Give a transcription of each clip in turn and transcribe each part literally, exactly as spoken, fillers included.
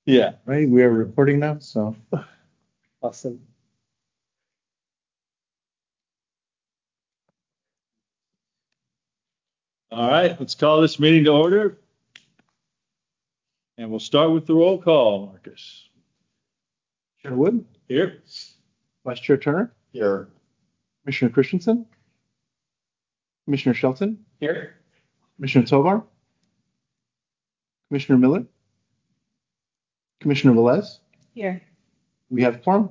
Yeah, right. We are recording now, so Awesome. All right, let's call this meeting to order. And we'll start with the roll call, Marcus. Chair Wood, Here. Vice Chair Turner, Here. Commissioner Christensen, Commissioner Shelton, Here. Commissioner Tovar, Commissioner Miller, Commissioner Velez. Here. We have quorum.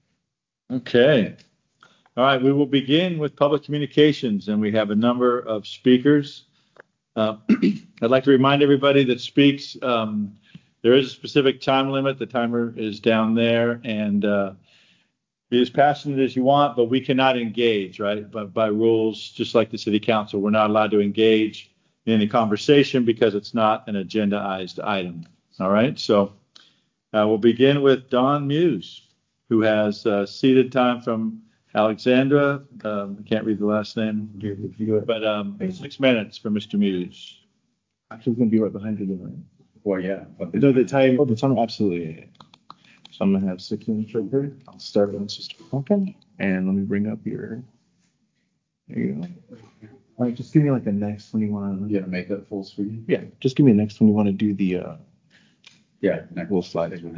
Okay. All right, we will begin with public communications, and we have a number of speakers. Uh, I'd like to remind everybody that speaks, um, there is a specific time limit. The timer is down there, and uh, be as passionate as you want, but we cannot engage, right? But by rules, just like the city council, we're not allowed to engage in any conversation because it's not an agendaized item. All right, so uh, we'll begin with Don Muse, who has uh, seated time from Alexandra. Um, I can't read the last name, but um, six minutes for Mister Muse. Actually, it's going to be right behind you, then. Well, yeah. But No, the time. Oh, the time. Absolutely. So I'm going to have six minutes right here. I'll start when it's just open. And let me bring up your. There you go. All right, just give me like a next when you want to. you gotta make that full screen. Yeah, just give me a next when you want to do the. Uh, Yeah, next. we'll slide it.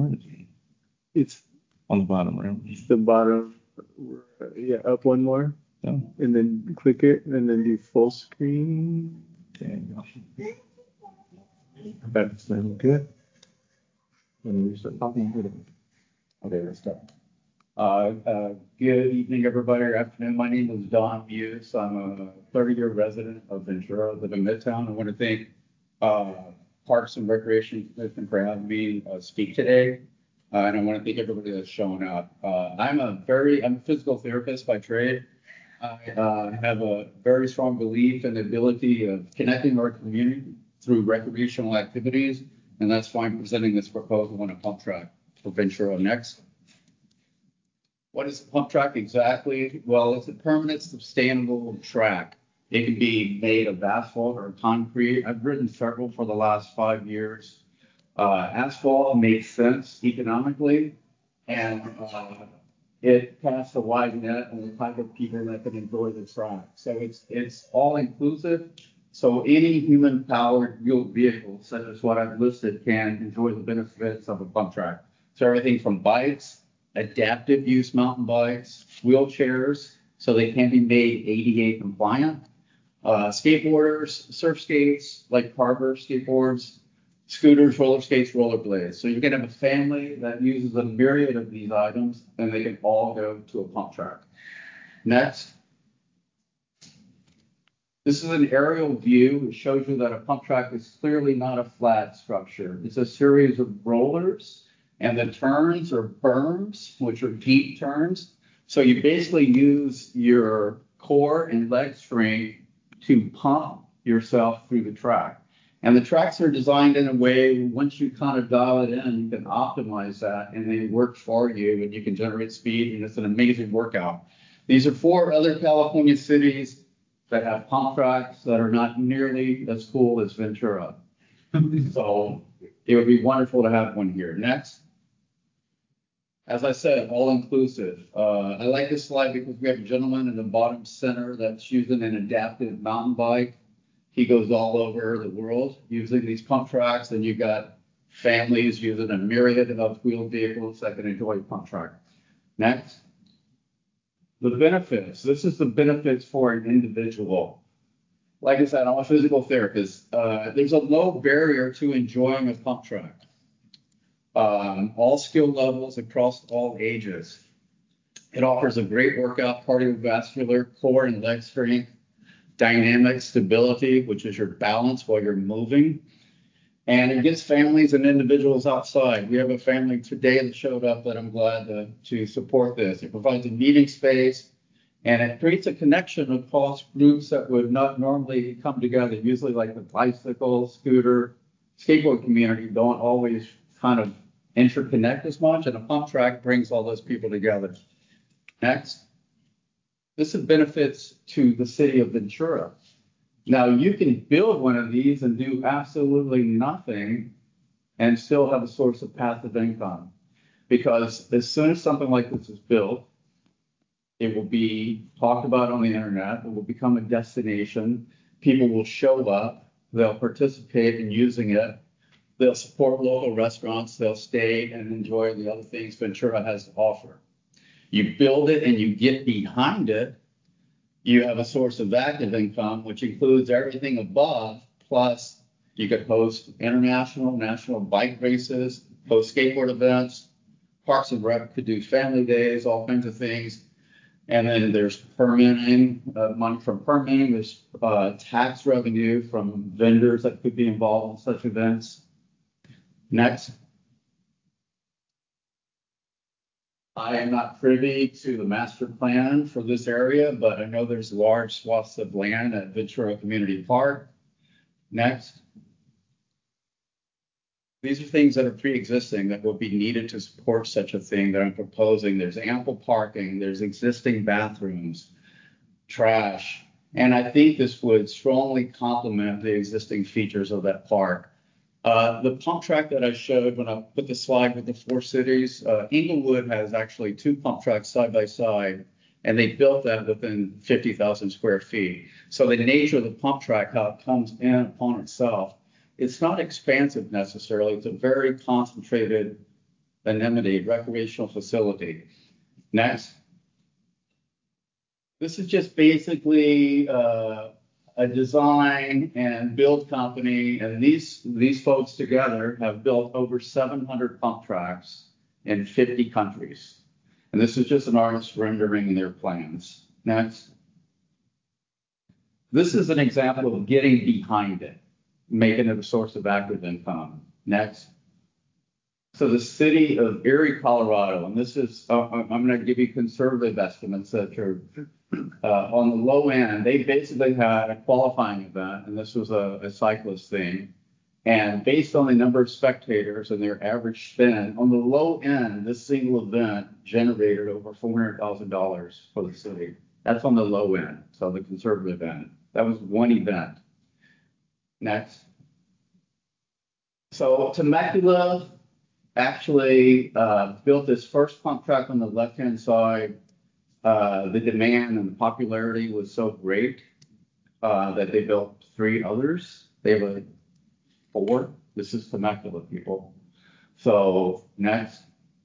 It's on the bottom, right? It's the bottom, yeah, up one more, No. and then click it, and then do full screen. There you go. That's then good. And we start talking with it. Okay, let's go. Uh, uh, good evening, everybody, or afternoon. My name is Don Muse. I'm a thirty-year resident of Ventura, live in Midtown. I want to thank uh, Parks and Recreation Commission for having me uh, speak today. Uh, and I want to thank everybody that's shown up. Uh, I'm a very, I'm a physical therapist by trade. I uh, have a very strong belief in the ability of connecting our community through recreational activities, and that's why I'm presenting this proposal on a pump track for Ventura next. What is a pump track exactly? Well, it's a permanent, sustainable track. It can be made of asphalt or concrete. I've ridden several for the last five years. Uh, asphalt makes sense economically, and uh, it casts a wide net on the type of people that can enjoy the track. So it's it's all inclusive. So any human-powered wheeled vehicle, such as what I've listed, can enjoy the benefits of a pump track. So everything from bikes, adaptive use mountain bikes, wheelchairs, so they can be made A D A compliant, uh, skateboarders, surf skates, like Carver skateboards, scooters, roller skates, rollerblades. So you can have a family that uses a myriad of these items, and they can all go to a pump track. Next. This is an aerial view. It shows you that a pump track is clearly not a flat structure. It's a series of rollers, and the turns are berms, which are deep turns. So you basically use your core and leg strength to pump yourself through the track. And the tracks are designed in a way, once you kind of dial it in, you can optimize that, and they work for you, and you can generate speed, and it's an amazing workout. These are four other California cities that have pump tracks that are not nearly as cool as Ventura. So it would be wonderful to have one here. Next. As I said, all inclusive. Uh, I like this slide because we have a gentleman in the bottom center that's using an adaptive mountain bike. He goes all over the world using these pump tracks, and you've got families using a myriad of wheeled vehicles that can enjoy a pump track. Next. The benefits. This is the benefits for an individual. Like I said, I'm a physical therapist. Uh, there's a low barrier to enjoying a pump track. Um, all skill levels across all ages. It offers a great workout, cardiovascular, core and leg strength, dynamic stability, which is your balance while you're moving. And it gets families and individuals outside. We have a family today that showed up that I'm glad to, to support this. It provides a meeting space, and it creates a connection across groups that would not normally come together. Usually like the bicycle, scooter, skateboard community don't always kind of interconnect as much, and a pump track brings all those people together. Next. This is benefits to the city of Ventura. Now, you can build one of these and do absolutely nothing and still have a source of passive income. Because as soon as something like this is built, it will be talked about on the internet, it will become a destination, people will show up, they'll participate in using it, they'll support local restaurants, they'll stay and enjoy the other things Ventura has to offer. You build it and you get behind it, you have a source of active income, which includes everything above, plus you could host international, national bike races, host skateboard events, Parks and Rec could do family days, all kinds of things. And then there's permitting, uh, money from permitting, there's uh, tax revenue from vendors that could be involved in such events. Next. I am not privy to the master plan for this area, but I know there's large swaths of land at Ventura Community Park. Next. These are things that are pre-existing that will be needed to support such a thing that I'm proposing. There's ample parking, there's existing bathrooms, trash, and I think this would strongly complement the existing features of that park. Uh, the pump track that I showed when I put the slide with the four cities, uh, Inglewood has actually two pump tracks side by side, and they built that within fifty thousand square feet. So the nature of the pump track, how it comes in upon itself, it's not expansive necessarily. It's a very concentrated anemone recreational facility. Next. This is just basically uh, a design and build company, and these these folks together have built over seven hundred pump tracks in fifty countries. And this is just an artist rendering their plans. Next. This is an example of getting behind it, making it a source of active income. Next. So the city of Erie, Colorado, and this is, uh, I'm going to give you conservative estimates that are uh, on the low end. They basically had a qualifying event, and this was a, a cyclist thing. And based on the number of spectators and their average spend, on the low end, this single event generated over four hundred thousand dollars for the city. That's on the low end, so the conservative end. That was one event. Next. So Temecula actually uh, built this first pump track on the left-hand side. Uh, the demand and the popularity was so great uh, that they built three others. They have a four. This is Temecula, people. So next.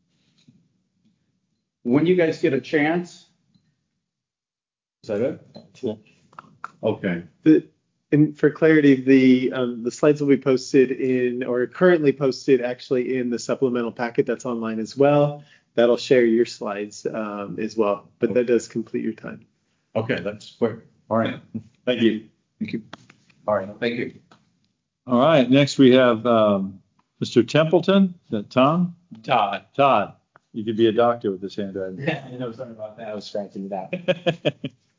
When you guys get a chance, is that it? That's it. Okay. The, and for clarity, the um, the slides will be posted in, or currently posted actually in the supplemental packet that's online as well. That'll share your slides um, as well, but that does complete your time. Okay, that's quick. All right. Thank you. Thank you. All right. Thank you. All right. Next we have um, Mister Templeton. Is that Tom? Todd. Todd. You could be a doctor with this handwriting. I know, sorry about that. I was scratching it out.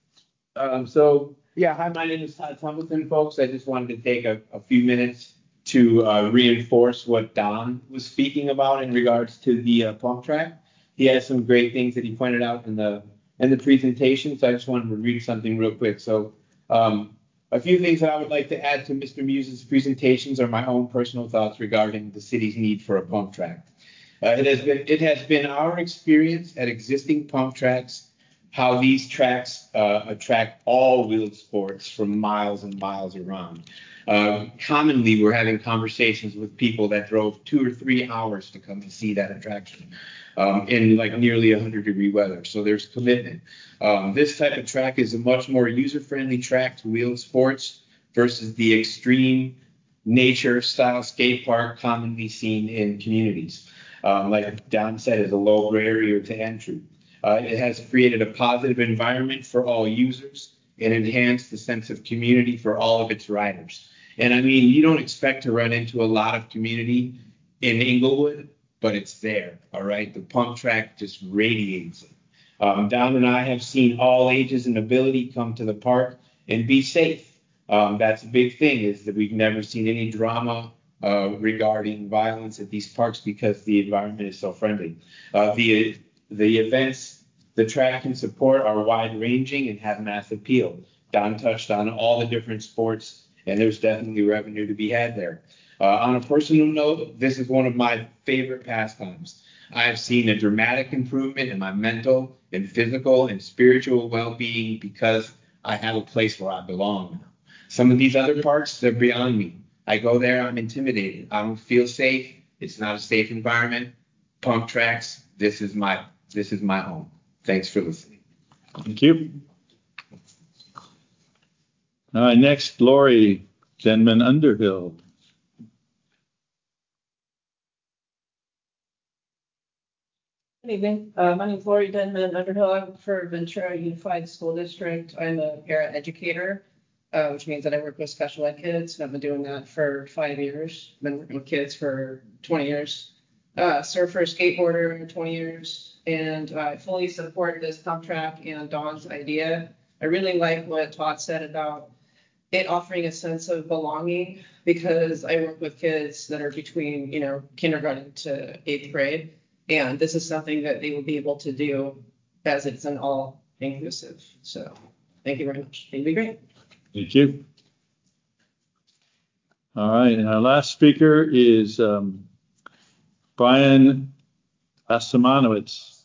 Um, so, yeah, hi, my name is Todd Templeton, folks. I just wanted to take a, a few minutes to uh, reinforce what Don was speaking about in regards to the uh, pump track. He has some great things that he pointed out in the in the presentation, so I just wanted to read something real quick. So, um, a few things that I would like to add to Mister Muse's presentations are my own personal thoughts regarding the city's need for a pump track. Uh, it has been it has been our experience at existing pump tracks how these tracks uh, attract all wheeled sports from miles and miles around. Uh, commonly, we're having conversations with people that drove two or three hours to come to see that attraction um, in like nearly one hundred degree weather. So there's commitment. Um, this type of track is a much more user-friendly track to wheeled sports versus the extreme nature style skate park commonly seen in communities. Um, like Don said, is a low barrier to entry. Uh, it has created a positive environment for all users and enhanced the sense of community for all of its riders. And I mean, you don't expect to run into a lot of community in Inglewood, but it's there, all right? The pump track just radiates it. Um, Don and I have seen all ages and ability come to the park and be safe. Um, that's a big thing, is that we've never seen any drama uh, regarding violence at these parks because the environment is so friendly. Uh, the The events the track can support are wide-ranging and have mass appeal. Don touched on all the different sports and there's definitely revenue to be had there. Uh, on a personal note, this is one of my favorite pastimes. I've seen a dramatic improvement in my mental and physical and spiritual well-being because I have a place where I belong. Some of these other parts, they're beyond me. I go there, I'm intimidated. I don't feel safe. It's not a safe environment. Pump Tracks, this is my this is my home. Thanks for listening. Thank you. All right, next, Lori Denman Underhill. Good evening. Uh, my name is Lori Denman Underhill. I work for Ventura Unified School District. I'm a paraeducator, uh, which means that I work with special ed kids, and I've been doing that for five years. I've been working with kids for twenty years. Uh, surfer, skateboarder, twenty years, and I fully support this pump track and Dawn's idea. I really like what Todd said about it offering a sense of belonging, because I work with kids that are between, you know, kindergarten to eighth grade. And this is something that they will be able to do as it's an all inclusive. So thank you very much. It'd be great. Thank you. All right, and our last speaker is um, Brian Asamanowicz.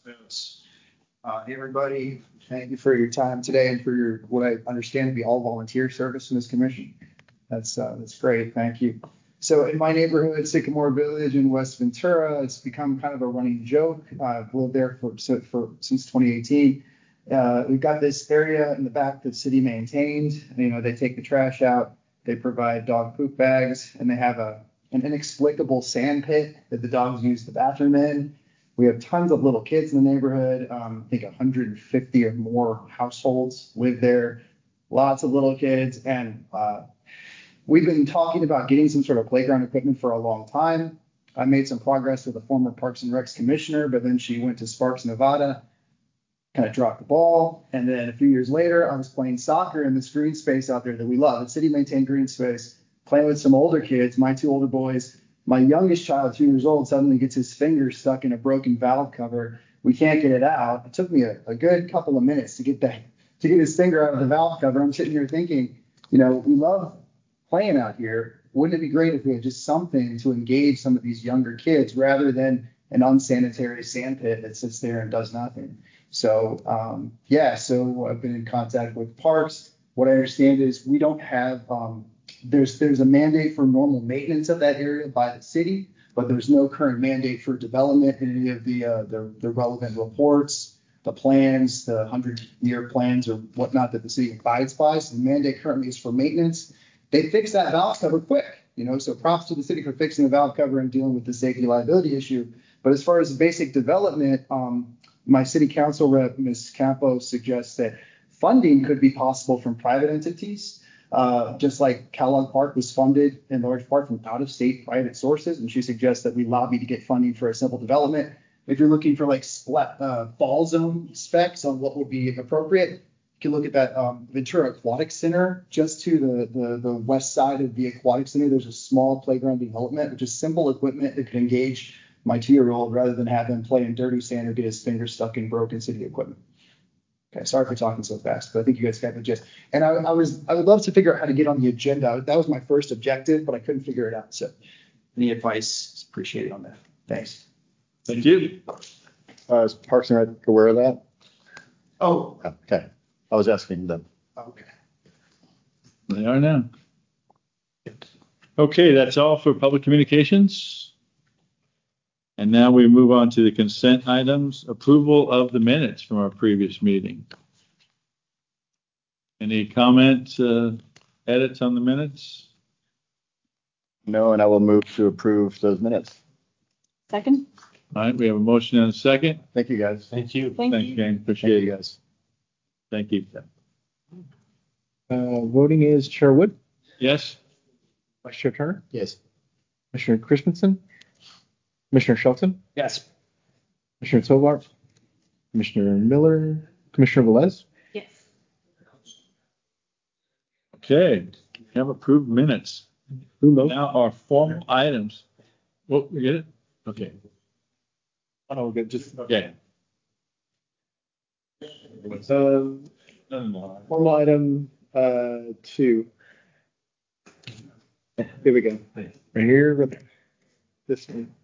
Uh, hey everybody, thank you for your time today and for your what I understand to be all volunteer service in this commission. That's uh, that's great. Thank you. So in my neighborhood, Sycamore Village in West Ventura, it's become kind of a running joke. Uh, I've lived there for, for since twenty eighteen. Uh, we've got this area in the back that city maintained. You know, they take the trash out, they provide dog poop bags, and they have a an inexplicable sand pit that the dogs use the bathroom in. We have tons of little kids in the neighborhood. Um, I think one hundred fifty or more households live there. Lots of little kids, and uh, we've been talking about getting some sort of playground equipment for a long time. I made some progress with the former Parks and Recs commissioner, but then she went to Sparks, Nevada, kind of dropped the ball. And then a few years later, I was playing soccer in this green space out there that we love. It's city maintained green space, playing with some older kids, my two older boys. My youngest child, two years old, suddenly gets his finger stuck in a broken valve cover. We can't get it out. It took me a, a good couple of minutes to get that, to get his finger out of the valve cover. I'm sitting here thinking, you know, we love playing out here. Wouldn't it be great if we had just something to engage some of these younger kids rather than an unsanitary sand pit that sits there and does nothing? So, um, yeah, so I've been in contact with Parks. What I understand is we don't have, um, there's there's a mandate for normal maintenance of that area by the city, but there's no current mandate for development in any of the uh, the, the relevant reports, the plans, the hundred-year plans or whatnot that the city abides by. So the mandate currently is for maintenance. They fixed that valve cover quick, you know, so props to the city for fixing the valve cover and dealing with the safety liability issue. But as far as basic development, um, my city council rep, Miz Campos, suggests that funding could be possible from private entities, uh, just like Kellogg Park was funded in large part from out-of-state private sources. And she suggests that we lobby to get funding for a simple development. If you're looking for like splat, uh, fall zone specs on what would be appropriate, you can look at that um, Ventura Aquatic Center. Just to the, the, the west side of the Aquatic Center, there's a small playground development, which is simple equipment that could engage my two-year-old rather than have him play in dirty sand or get his finger stuck in broken city equipment. Okay, sorry for talking so fast, but I think you guys got the gist. And I, I was I would love to figure out how to get on the agenda. That was my first objective, but I couldn't figure it out. So any advice is appreciated on that. Thanks. Thank you. Uh, is Parks and Rec aware of that? Oh, Oh, okay. I was asking them. okay. They are now. Okay, that's all for public communications. And now we move on to the consent items. Approval of the minutes from our previous meeting. Any comments, uh, edits on the minutes? No, and I will move to approve those minutes. Second. All right, we have a motion and a second. Thank you, guys. Thank you. Thank Thanks, you. James. Thank Appreciate you, it. guys. Thank you. Uh, voting is Chair Wood, Yes? Vice Chair Turner, Yes. Commissioner Christensen, Commissioner Shelton, Yes. Commissioner Tovar, Commissioner Miller, Commissioner Velez. Yes. Okay, we have approved minutes. Who knows? Now our formal items. Well, we get it? Okay. Oh, no, we're good. Just Okay. um, No, no, no. formal item uh, two. Here we go. Right here, right there. This one.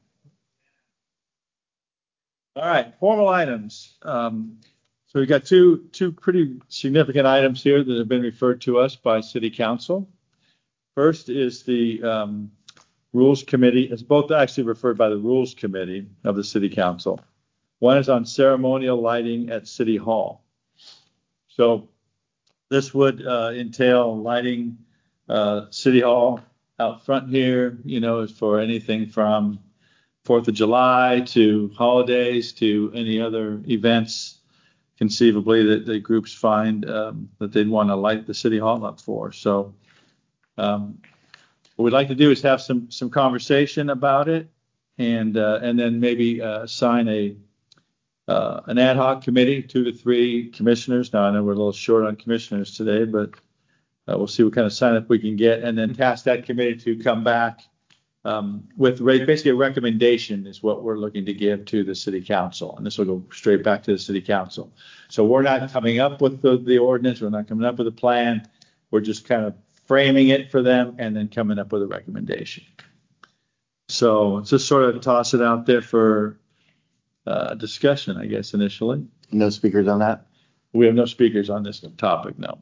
All right, formal items. Um, so we've got two, two pretty significant items here that have been referred to us by City Council. First is the um, Rules Committee. It's both actually referred by the Rules Committee of the City Council. One is on ceremonial lighting at City Hall. So this would uh, entail lighting uh, City Hall out front here, you know, for anything from Fourth of July to holidays to any other events conceivably that the groups find um, that they'd want to light the City Hall up for. So um, what we'd like to do is have some some conversation about it, and uh, and then maybe uh, assign a uh, an ad hoc committee, two to three commissioners. Now I know we're a little short on commissioners today, but uh, we'll see what kind of sign up we can get, and then task that committee to come back um, with re- basically a recommendation is what we're looking to give to the City Council, and this will go straight back to the City Council. So we're not coming up with the, the ordinance, we're not coming up with a plan, we're just kind of framing it for them and then coming up with a recommendation. So just sort of toss it out there for uh, discussion, I guess, initially. No speakers on that? We have no speakers on this topic, no.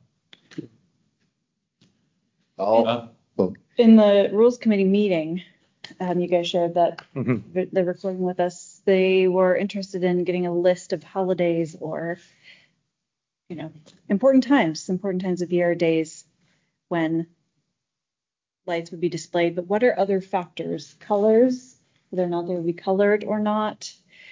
All, Uh, In the Rules Committee meeting, um, you guys shared that Mhm. v- they're recording with us. They were interested in getting a list of holidays or, you know, important times, important times of year, days when lights would be displayed. But what are other factors? Colors, whether or not they would be colored or not.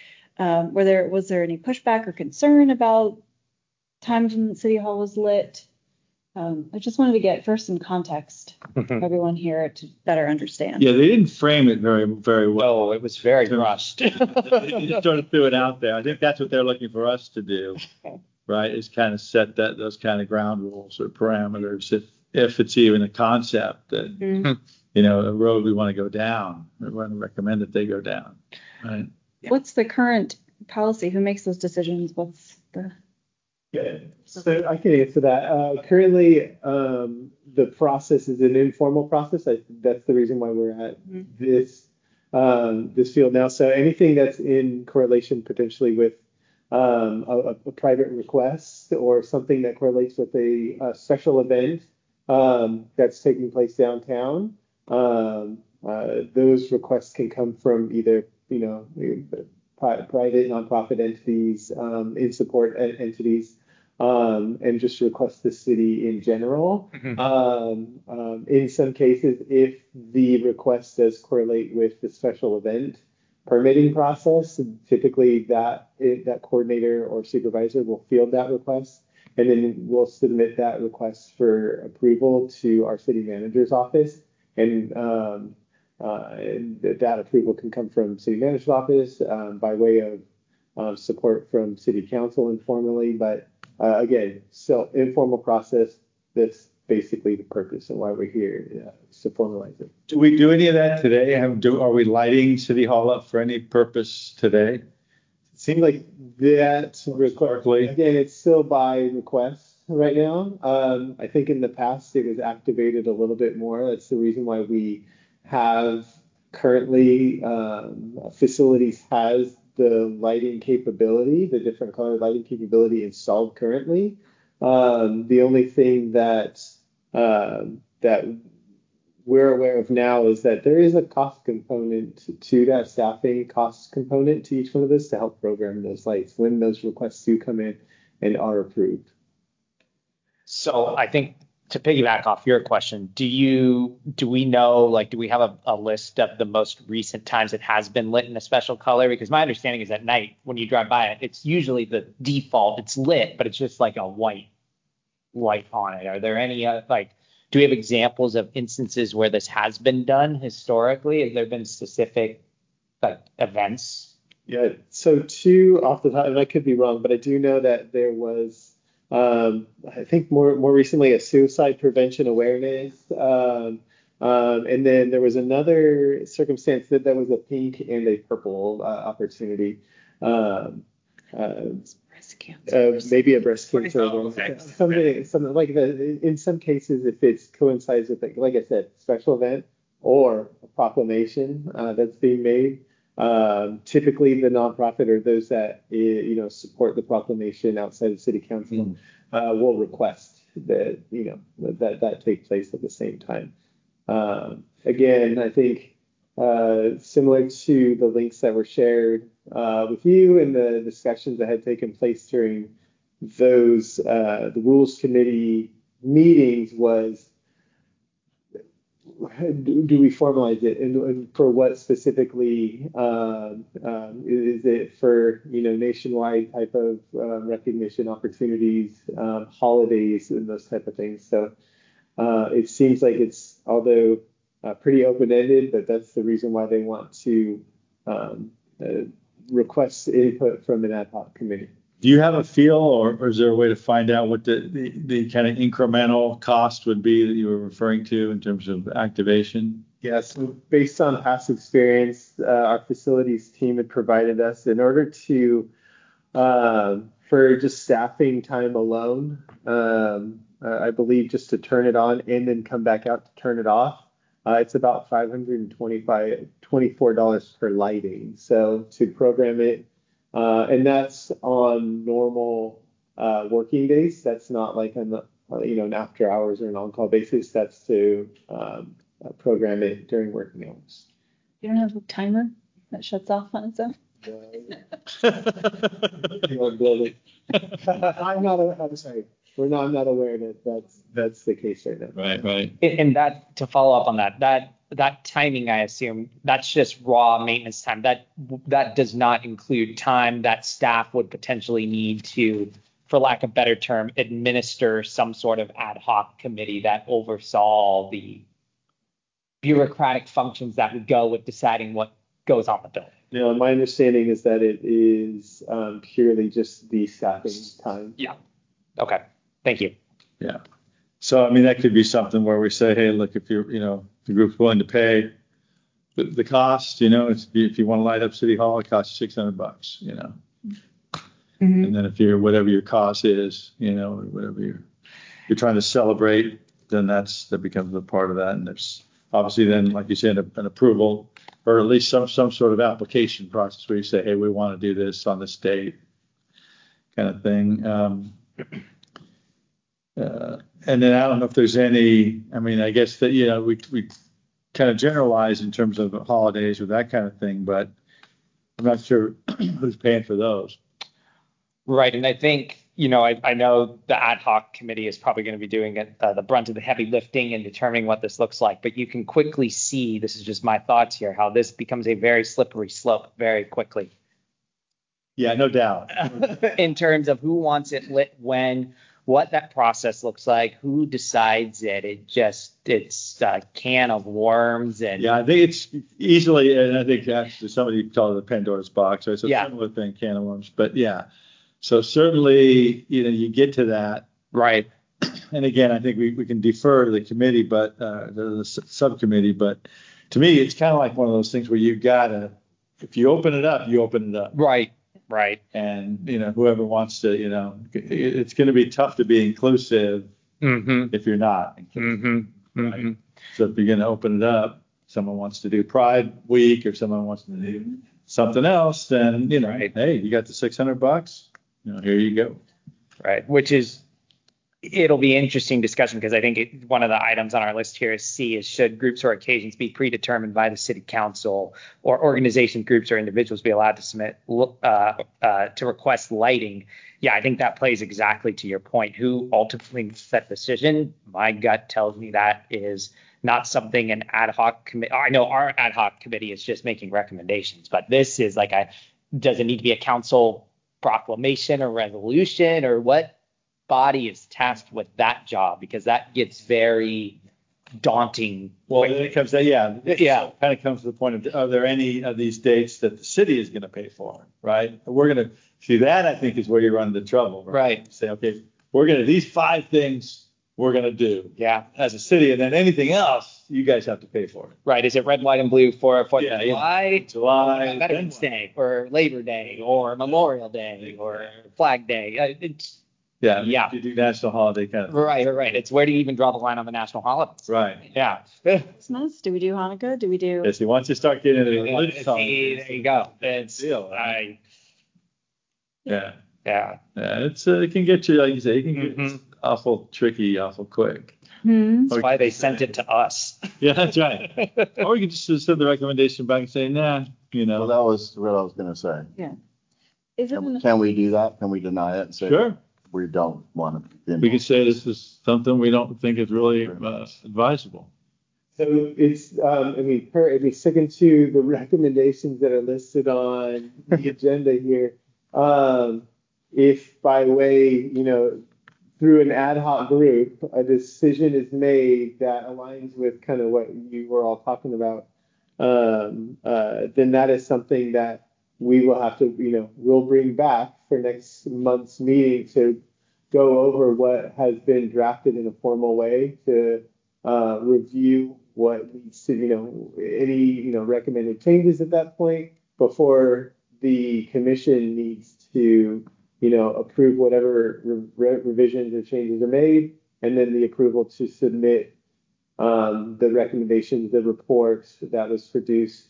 Um, were there, was there any pushback or concern about times when the City Hall was lit? Um, I just wanted to get first some context for everyone here to better understand. Yeah, they didn't frame it very, very well. No, it was very So- rushed. They just sort of threw it out there. I think that's what they're looking for us to do, Okay. right? Is kind of set that those kind of ground rules or parameters, if if it's even a concept that Mhm. you know a road we want to go down, we want to recommend that they go down, right? What's the current policy? Who makes those decisions? What's the Yeah, so I can answer that. Uh, currently, um, the process is an informal process. I, that's the reason why we're at Mhm. this um, this field now. So anything that's in correlation potentially with um, a, a private request or something that correlates with a, a special event um, that's taking place downtown, um, uh, those requests can come from either, you know, pri- private nonprofit entities, um, in support en- entities. Um, and just request the city in general. Mhm. Um, um, in some cases, if the request does correlate with the special event permitting process, typically that it, that coordinator or supervisor will field that request, and then we'll submit that request for approval to our city manager's office. And, um, uh, and that approval can come from city manager's office um, by way of uh, support from city council informally, but Uh, again, so informal process. That's basically the purpose and why we're here, uh, is to formalize it. Do we do any of that today? Have, do, are we lighting City Hall up for any purpose today? It seems like that Historically. again, it's still by request right now. Um, I think in the past it was activated a little bit more. That's the reason why we have currently um, facilities has the lighting capability, the different color lighting capability installed currently. Um, the only thing that um, that we're aware of now is that there is a cost component to that, staffing cost component to each one of this to help program those lights when those requests do come in and are approved. So I think to piggyback off your question, do you do we know, like, do we have a, a list of the most recent times it has been lit in a special color? Because my understanding is at night when you drive by it, it's usually the default, it's lit, but it's just like a white light on it. Are there any uh, like, do we have examples of instances where this has been done historically? Has there been specific like events? Yeah, so two off the top, and I could be wrong, but I do know that there was, um, I think more more recently, a suicide prevention awareness, um, um, and then there was another circumstance that there was a pink and a purple uh, opportunity. Um, uh, breast cancer? uh, maybe a breast cancer, Oh, okay. something, something like that. In some cases, if it coincides with, like, like I said, special event, or a proclamation uh, that's being made. Um, typically, the nonprofit or those that you know support the proclamation outside of city council mm. uh, will request that you know that that take place at the same time. Um, again, I think uh, similar to the links that were shared uh, with you and the discussions that had taken place during those uh, the rules committee meetings was. Do, do we formalize it, and, and for what specifically? Um, um, is it for you know nationwide type of uh, recognition opportunities, um, holidays, and those type of things? So uh, it seems like it's although uh, pretty open-ended, but that's the reason why they want to um, uh, request input from an ad hoc committee. Do you have a feel, or, or is there a way to find out what the, the, the kind of incremental cost would be that you were referring to in terms of activation? Yes, yeah, so based on past experience, uh, our facilities team had provided us in order to, uh, for just staffing time alone, um, uh, I believe just to turn it on and then come back out to turn it off, uh, it's about five hundred twenty-five dollars, twenty-four dollars per lighting. So to program it, Uh, and that's on normal uh, working days. That's not like on the, you know, an after hours or an on-call basis. That's to um, uh, program it during working hours. You don't have a timer that shuts off on its own? I'm not. I'm sorry. We're not. I'm not aware that that's that's the case right now. Right. Right. And that to follow up on that, that. That timing, I assume, that's just raw maintenance time. That that does not include time that staff would potentially need to, for lack of a better term, administer some sort of ad hoc committee that oversaw the bureaucratic functions that would go with deciding what goes on the bill. No, my understanding is that it is um, purely just the staffing time. Yeah. Okay. Thank you. Yeah. So, I mean, that could be something where we say, hey, look, if you're, you know, the group's willing to pay the, the cost, you know, it's, if you want to light up City Hall, it costs six hundred bucks, you know. Mm-hmm. And then if you're, whatever your cost is, you know, or whatever you're, you're trying to celebrate, then that's, that becomes a part of that. And there's obviously then, like you said, an approval or at least some, some sort of application process where you say, hey, we want to do this on this date kind of thing. Um, Uh, and then I don't know if there's any, I mean, I guess that, you know, we, we kind of generalize in terms of holidays or that kind of thing, but I'm not sure who's paying for those. Right. And I think, you know, I, I know the ad hoc committee is probably going to be doing it, uh, the brunt of the heavy lifting and determining what this looks like. But you can quickly see, this is just my thoughts here, how this becomes a very slippery slope very quickly. Yeah, no doubt. In terms of who wants it lit when, what that process looks like, who decides it. It just, it's a can of worms. And yeah, I think it's easily, and I think actually somebody called it the Pandora's box, right? So yeah. Similar thing, can of worms. But yeah, so certainly, you know, you get to that. Right. And again, I think we, we can defer to the committee, but uh, the, the subcommittee. But to me, it's kind of like one of those things where you gotta, if you open it up, you open it up. Right. Right. And, you know, whoever wants to, you know, it, it's going to be tough to be inclusive mm-hmm. if you're not. Mm-hmm. Right? Mm-hmm. So if you're going to open it up, someone wants to do Pride Week or someone wants to do something else, then, you know, right. Hey, you got the six hundred bucks, you know, here you go. Right. Which is, it'll be interesting discussion because I think it, one of the items on our list here is C is should groups or occasions be predetermined by the city council or organization groups or individuals be allowed to submit uh, uh, to request lighting. Yeah, I think that plays exactly to your point. Who ultimately makes that decision? My gut tells me that is not something an ad hoc committee. I know our ad hoc committee is just making recommendations, but this is like a, does it need to be a council proclamation or resolution or what body is tasked with that job? Because that gets very daunting. Well, then it comes to, yeah, yeah, so it kind of comes to the point of, are there any of these dates that the city is going to pay for, right? We're going to see that, I think, is where you run into trouble, right? Right. Say, okay, we're going to, these five things we're going to do yeah, as a city, and then anything else, you guys have to pay for it. Right. Is it red, white, and blue for Fourth yeah, of July? Yeah. July. Or Veterans Day, or Labor Day, or Memorial Day, or Flag Day? Uh, it's Yeah. I mean, Yeah. if you do national holiday kind of. Right, right, right. It's where do you even draw the line on the national holidays? Right. Yeah. Christmas? Do we do Hanukkah? Do we do? Yeah, see, once you start getting into the Yeah, religious see, holidays, there you go. It's, deal, right? I, Yeah. yeah. Yeah, it's uh, it can get you, like you say, it can get Mhm. awful tricky, awful quick. Hmm. That's why they sent it to us. Yeah, that's right. Or you can just send the recommendation back and say, nah, you Well, know. that was what I was gonna say. Is it? Can An, can we do that? Can we deny it and say Sure. we don't want to? We can say this is something we don't think is really uh, advisable. So it's, um, I mean, per, I mean, sticking to the recommendations that are listed on the agenda here. Um, if by way, you know, through an ad hoc group, a decision is made that aligns with kind of what you were all talking about, um, uh, then that is something that we will have to, you know, we'll bring back for next month's meeting to go over what has been drafted in a formal way to uh, review what needs to, you know, any, you know, recommended changes at that point before the commission needs to, you know, approve whatever re- revisions or changes are made, and then the approval to submit um, the recommendations, the report that was produced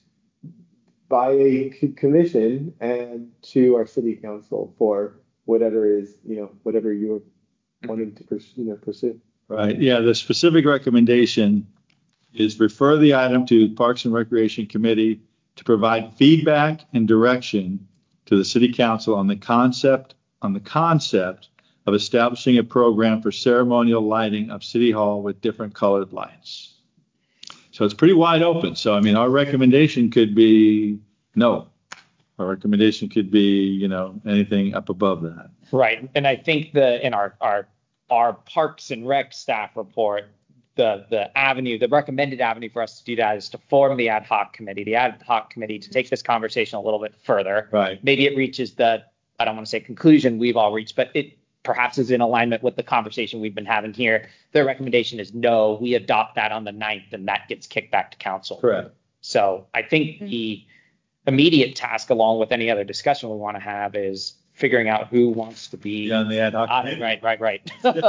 by a c- commission and to our city council for whatever is, you know, whatever you're wanting to pursue, you know, pursue. Right. Yeah. The specific recommendation is refer the item to Parks and Recreation Committee to provide feedback and direction to the city council on the concept on the concept of establishing a program for ceremonial lighting of City Hall with different colored lights. So it's pretty wide open. So I mean, our recommendation could be no. Our recommendation could be, you know, anything up above that. Right. And I think the in our our our Parks and Rec staff report, the the avenue, the recommended avenue for us to do that is to form the ad hoc committee, the ad hoc committee to take this conversation a little bit further. Right. Maybe it reaches the, I don't want to say conclusion we've all reached, but it perhaps is in alignment with the conversation we've been having here. Their recommendation is no, we adopt that on the ninth and that gets kicked back to council. Correct. So I think the immediate task, along with any other discussion we want to have, is figuring out who wants to be Yeah, on the ad hoc on committee. it. Right, right, right.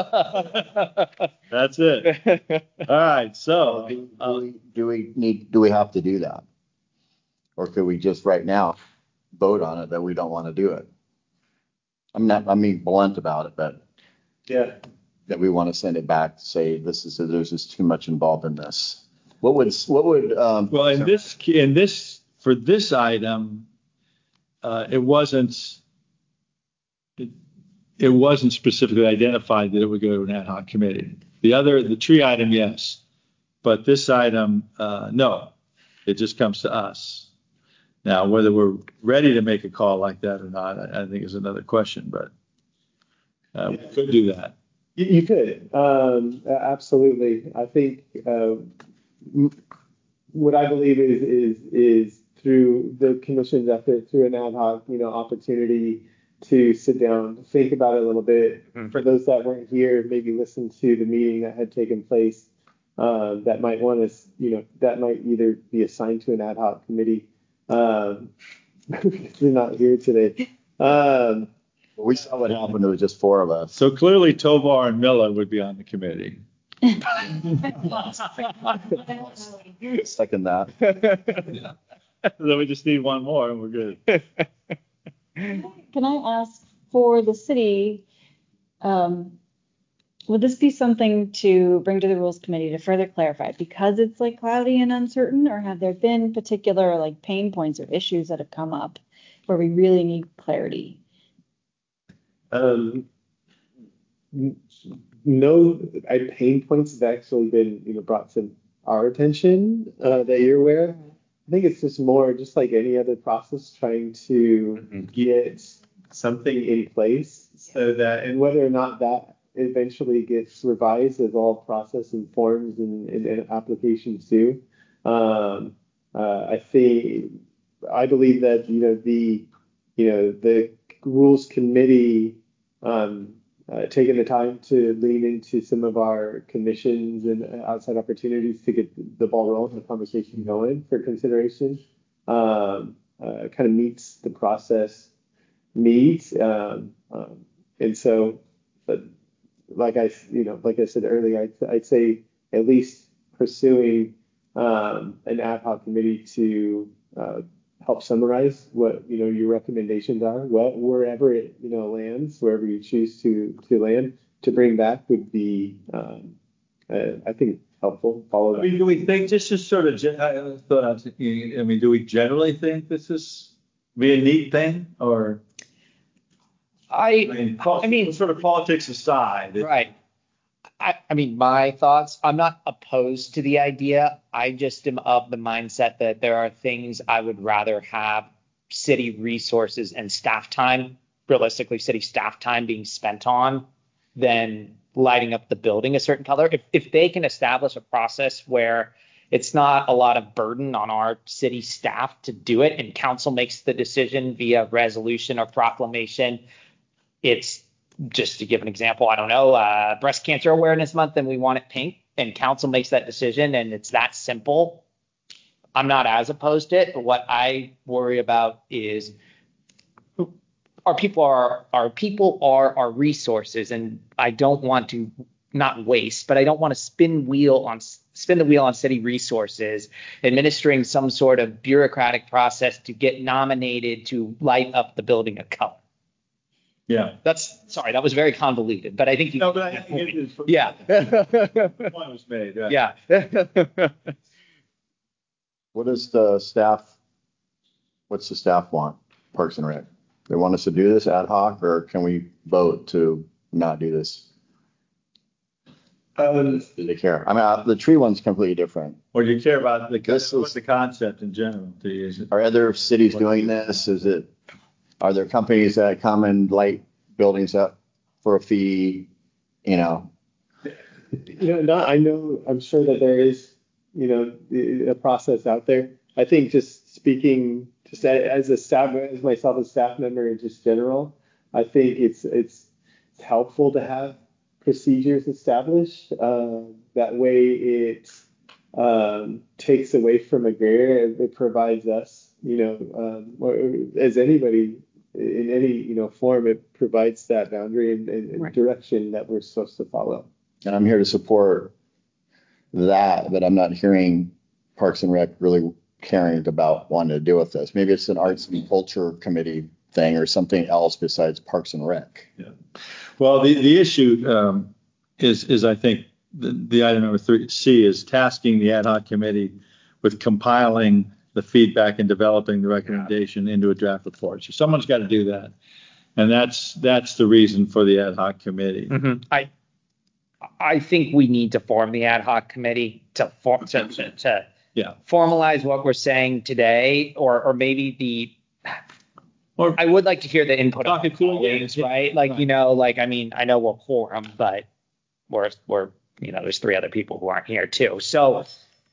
That's it. All right. So Do uh, we, do we need, do we have to do that? Or could we just right now vote on it that we don't want to do it? I'm not, I mean blunt about it, but Yeah. that we want to send it back to say this is, there's just too much involved in this. What would, what would, um, well, in this in this for this item, uh, it wasn't it, it wasn't specifically identified that it would go to an ad hoc committee. The other, the tree item, yes, but this item, uh, no, it just comes to us. Now, whether we're ready to make a call like that or not, I, I think is another question, but uh, we could do that. You, you could, um, absolutely. I think uh, m- what I believe is is is through the commission's effort, through an ad hoc, you know, opportunity to sit down, think about it a little bit. Mhm. For those that weren't here, maybe listen to the meeting that had taken place. Uh, that might want to, you know, that might either be assigned to an ad hoc committee. Um, they're not here today. Um, we saw what happened. It was just four of us. So clearly, Tovar and Miller would be on the committee. Second that. Yeah. So we just need one more and we're good. Can I ask for the city, um, would this be something to bring to the rules committee to further clarify because it's like cloudy and uncertain, or have there been particular like pain points or issues that have come up where we really need clarity? Um, n- no, I, pain points have actually been, you know, brought to our attention uh, that you're aware of. I think it's just more just like any other process, trying to Mhm. get something in place so that, and whether or not that eventually gets revised as all process and forms and, and, and applications do. Um, uh, I think, I believe that, you know, the, you know, the rules committee, um, uh, taking the time to lean into some of our commissions and outside opportunities to get the ball rolling, the conversation going for consideration, um, uh, kind of meets the process needs. Um, um, and so but like I, you know, like I said earlier, I'd, I'd say at least pursuing um, an ad hoc committee to uh, help summarize what, you know, your recommendations are, what, wherever it, you know, lands, wherever you choose to, to land, to bring back would be, um, uh, I think, helpful. Follow I mean, do we think this is sort of, gen- I thought I was thinking, I mean, do we generally think this is be a neat thing, or? I I, mean, I mean, sort of politics aside. it- right. I, I mean, my thoughts, I'm not opposed to the idea. I just am of the mindset that there are things I would rather have city resources and staff time, realistically, city staff time being spent on than lighting up the building a certain color. If, if they can establish a process where it's not a lot of burden on our city staff to do it and council makes the decision via resolution or proclamation, it's just to give an example, I don't know, uh, breast cancer awareness month and we want it pink and council makes that decision and it's that simple. I'm not as opposed to it, but what I worry about is our people are our people are our resources, and I don't want to not waste, but I don't want to spin wheel on spin the wheel on city resources, administering some sort of bureaucratic process to get nominated to light up the building a color. Yeah. That's sorry, that was very convoluted, but I think you. No, but I think it is. Yeah. The point was made. Right? Yeah. What does the staff, what's the staff want, Parks and Rec? They want us to do this ad hoc, or can we vote to not do this? Um, Do they care? I mean, uh, the tree one's completely different. Or do you care about the, This what's is- the concept in general? Do you, is it, Are other cities doing this? Is it, are there companies that come and light buildings up for a fee? You know, you know, not, I know, I'm sure that there is, you know, a process out there. I think just speaking, just as a staff, as myself as staff member in just general, I think it's it's helpful to have procedures established. Uh, that way, it um, takes away from a gray area. It, it provides us, you know, um, or, as anybody in any you know form, it provides that boundary and, and Right. direction that we're supposed to follow. and I'm here to support that, but I'm not hearing Parks and Rec really caring about wanting to deal with this. Maybe it's an arts and culture committee thing or something else besides Parks and Rec. well, the, the issue um, is, is I think the, the item number three C is tasking the ad hoc committee with compiling the feedback and developing the recommendation into a draft report. So someone's got to do that. And that's, that's the reason for the ad hoc committee. Mhm. I I think we need to form the ad hoc committee to form to, to, to Yeah. formalize what we're saying today, or or maybe the. Or I would like to hear the input of Talk our it through again. colleagues, right? Like Right. you know, like I mean, I know we're quorum, but we're we're you know, there's three other people who aren't here too. So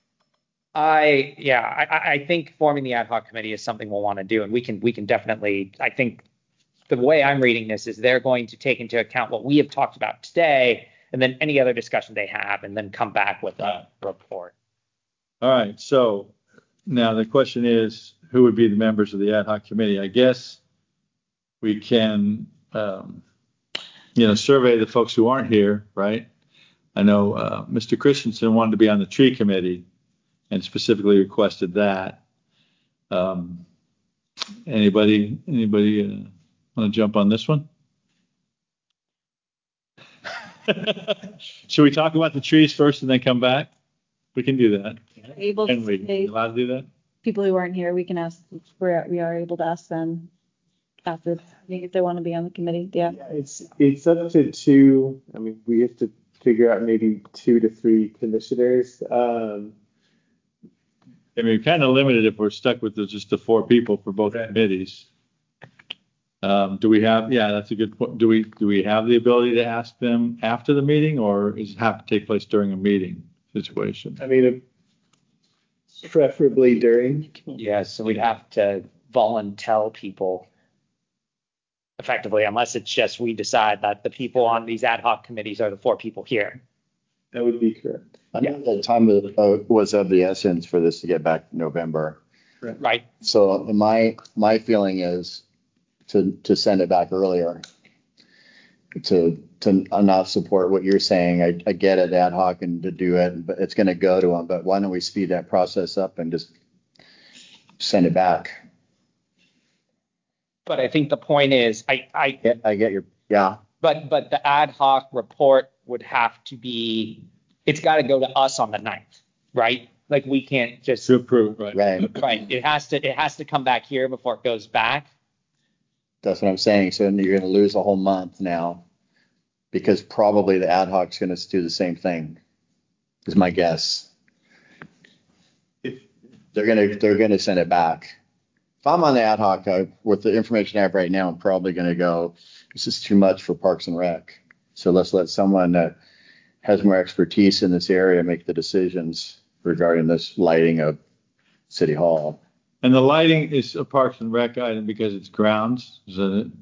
I yeah, I I- I think forming the ad hoc committee is something we'll want to do, and we can we can definitely. I think the way I'm reading this is they're going to take into account what we have talked about today, and then any other discussion they have, and then come back with a report. All right. So now the question is, who would be the members of the ad hoc committee? I guess we can, um, you know, survey the folks who aren't here, right? I know uh, Mister Christensen wanted to be on the tree committee and specifically requested that. Um, anybody, anybody uh, want to jump on this one? Should we talk about the trees first and then come back? We can do that. Able Can to we? say, Allowed to do that? people who aren't here, we can ask, we're, we are able to ask them after, if they want to be on the committee. Yeah. Yeah, it's it's up to two. I mean, we have to figure out maybe two to three commissioners. Um, I mean, kind of limited if we're stuck with the, just the four people for both Right. committees. Um, do we have, yeah, that's a good point. Do we, do we have the ability to ask them after the meeting, or does it have to take place during a meeting situation? I mean, preferably during. Yeah, so we'd have to volunteer people effectively, unless it's just we decide that the people on these ad hoc committees are the four people here. That would be correct. I know that time of- uh, was of the essence for this to get back in November. Right. So my, my feeling is to, to send it back earlier. to to not support what you're saying. I, I get it, ad hoc and to do it, but it's going to go to them. But why don't we speed that process up and just send it back? But I think the point is, I, I, Yeah, I get your, yeah. but, but the ad hoc report would have to be, it's got to go to us on the ninth, right? Like we can't just, To approve, right? Right. right, it has to, it has to come back here before it goes back. That's what I'm saying. So you're going to lose a whole month now because probably the ad hoc's going to do the same thing, is my guess. If They're going to, they're going to send it back. If I'm on the ad hoc, I, with the information I have right now, I'm probably going to go, this is too much for Parks and Rec. So let's let someone that has more expertise in this area make the decisions regarding this lighting of City Hall. And the lighting is a Parks and Rec item because it's grounds, is that it?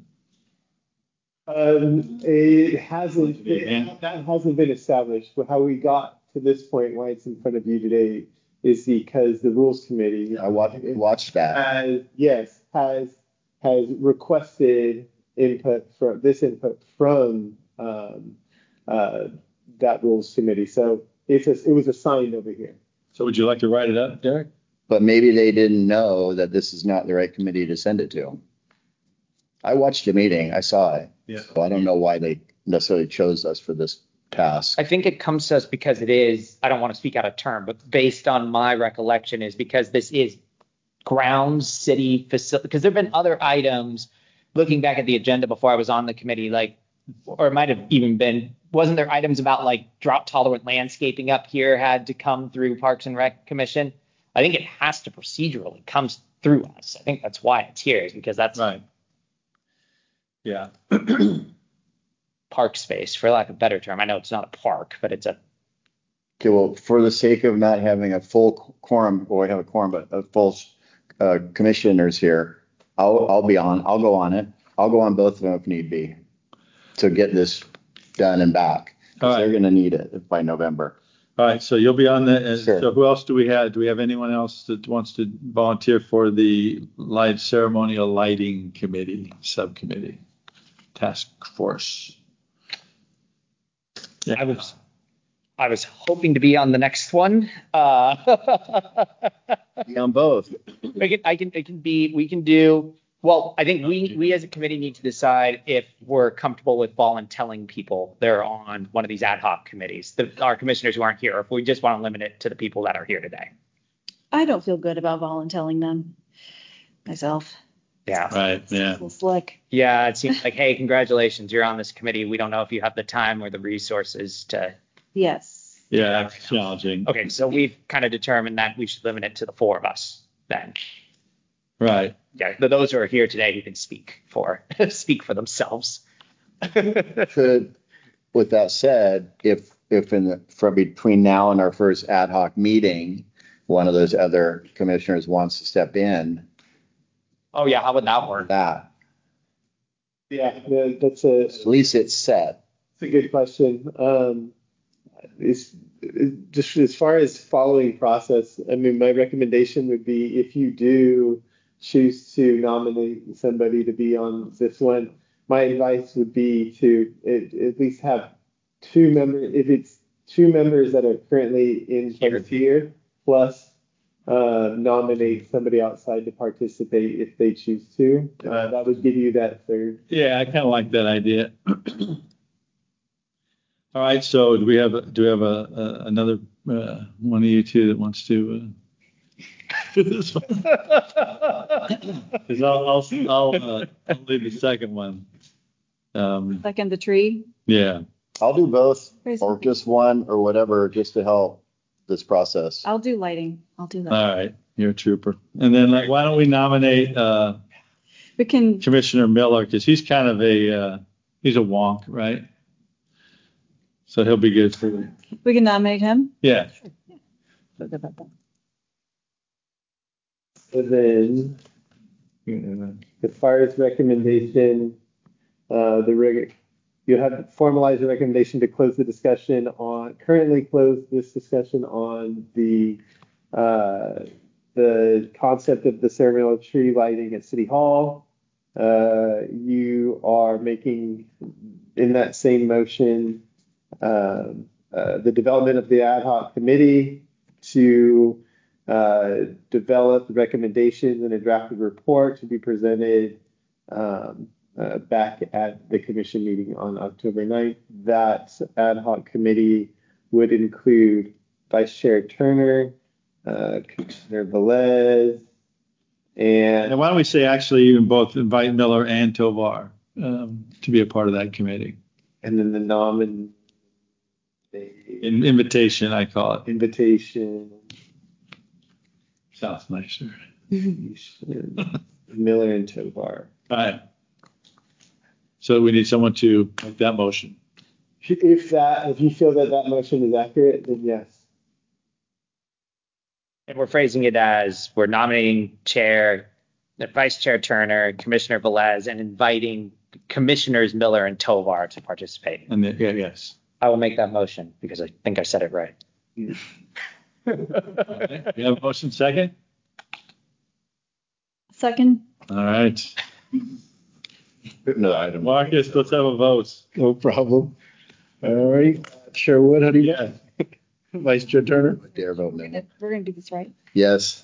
Um, it hasn't, Yeah. it, that hasn't been established. But how we got to this point, why it's in front of you today, is because the Rules Committee I watched, watched that. has, yes, has, has requested input from, this input from, um, uh, that Rules Committee. So it's, a, it was assigned over here. So would you like to write it up, Derek? But maybe they didn't know that this is not the right committee to send it to. I watched the meeting. I saw it. Yeah. So I don't know why they necessarily chose us for this task. I think it comes to us because it is, I don't want to speak out of turn, but based on my recollection is because this is grounds city facility, because there've been other items looking back at the agenda before I was on the committee, like, or it might have even been, wasn't there items about like drought tolerant landscaping up here had to come through Parks and Rec Commission? I think it has to procedurally comes through us. I think that's why it's here, is because that's Right. Yeah. park space, for lack of a better term. I know it's not a park, but it's a, Okay, well, for the sake of not having a full quorum, or we have a quorum, but a full uh, commissioners here, I'll, I'll be on, I'll go on it. I'll go on both of them if need be to get this done and back. All Because right. they're going to need it by November. All right, so you'll be on the, and Sure. so who else do we have? Do we have anyone else that wants to volunteer for the light ceremonial lighting committee, subcommittee, task force? Yeah. I was, I was hoping to be on the next one. Uh, Be on both. I can, I can, it can be, we can do, well, I think we, we as a committee need to decide if we're comfortable with volunteering people they're on one of these ad hoc committees, the, our commissioners who aren't here, or if we just want to limit it to the people that are here today. I don't feel good about volunteering them myself. Yeah. Right, It's yeah. a little slick. Yeah. It seems like, hey, congratulations, you're on this committee. We don't know if you have the time or the resources to. Yes. Yeah, that's challenging. Okay. So we've kind of determined that we should limit it to the four of us then. Right. Yeah. But those who are here today who can speak for, speak for themselves. Could, with that said, if, if in the, from between now and our first ad hoc meeting, one of those other commissioners wants to step in, Oh yeah. How would that work? that, Yeah, the- that's a, at least it's set. that's a good question. Um, it's, it- just as far as following process, I mean, my recommendation would be if you do choose to nominate somebody to be on this one, my advice would be to at, at least have two members, if it's two members that are currently in place here, plus uh, nominate somebody outside to participate if they choose to. Uh, that would give you that third. Yeah, I kind of like that idea. All right, so do we have, a- do we have a, a- another, uh, one of you two that wants to, uh, do this one? Cause I'll, I'll, I'll, uh, I'll leave the second one. Um, Second the tree. yeah, I'll do both Praise or the- just one or whatever, just to help this process. I'll do lighting. I'll do that. all right, you're a trooper. And then like, why don't we nominate, uh, We can, Commissioner Miller, cause he's kind of a, uh, he's a wonk, right? So he'll be good for, we can nominate him. yeah. Feel good about that. And then as far as recommendation, uh, the reg, you have to formalize a recommendation to close the discussion on, currently close this discussion on the, uh, the concept of the ceremonial tree lighting at City Hall. Uh, you are making in that same motion, um, uh, the development of the ad hoc committee to uh, develop recommendations and a drafted report to be presented um, uh, back at the commission meeting on October ninth. That ad hoc committee would include Vice Chair Turner, uh, Commissioner Velez, and And why don't we say actually even both invite Miller and Tovar um, to be a part of that committee? and then the nomin In, invitation, I call it. invitation, Sounds nicer. Miller and Tovar. All right. So we need someone to make that motion. If that, if you feel that that motion is accurate, then yes. And we're phrasing it as we're nominating Chair, Vice Chair Turner, Commissioner Velez, and inviting Commissioners Miller and Tovar to participate. And the, yeah, yes. I will make that motion because I think I said it right. Okay. You have a motion second? Second. All right. No item. Marcus, let's have a vote. No problem. All right. Sherwood, how do you vote? Vice Chair Turner? Dare vote We're no. gonna, we're gonna do this right. Yes.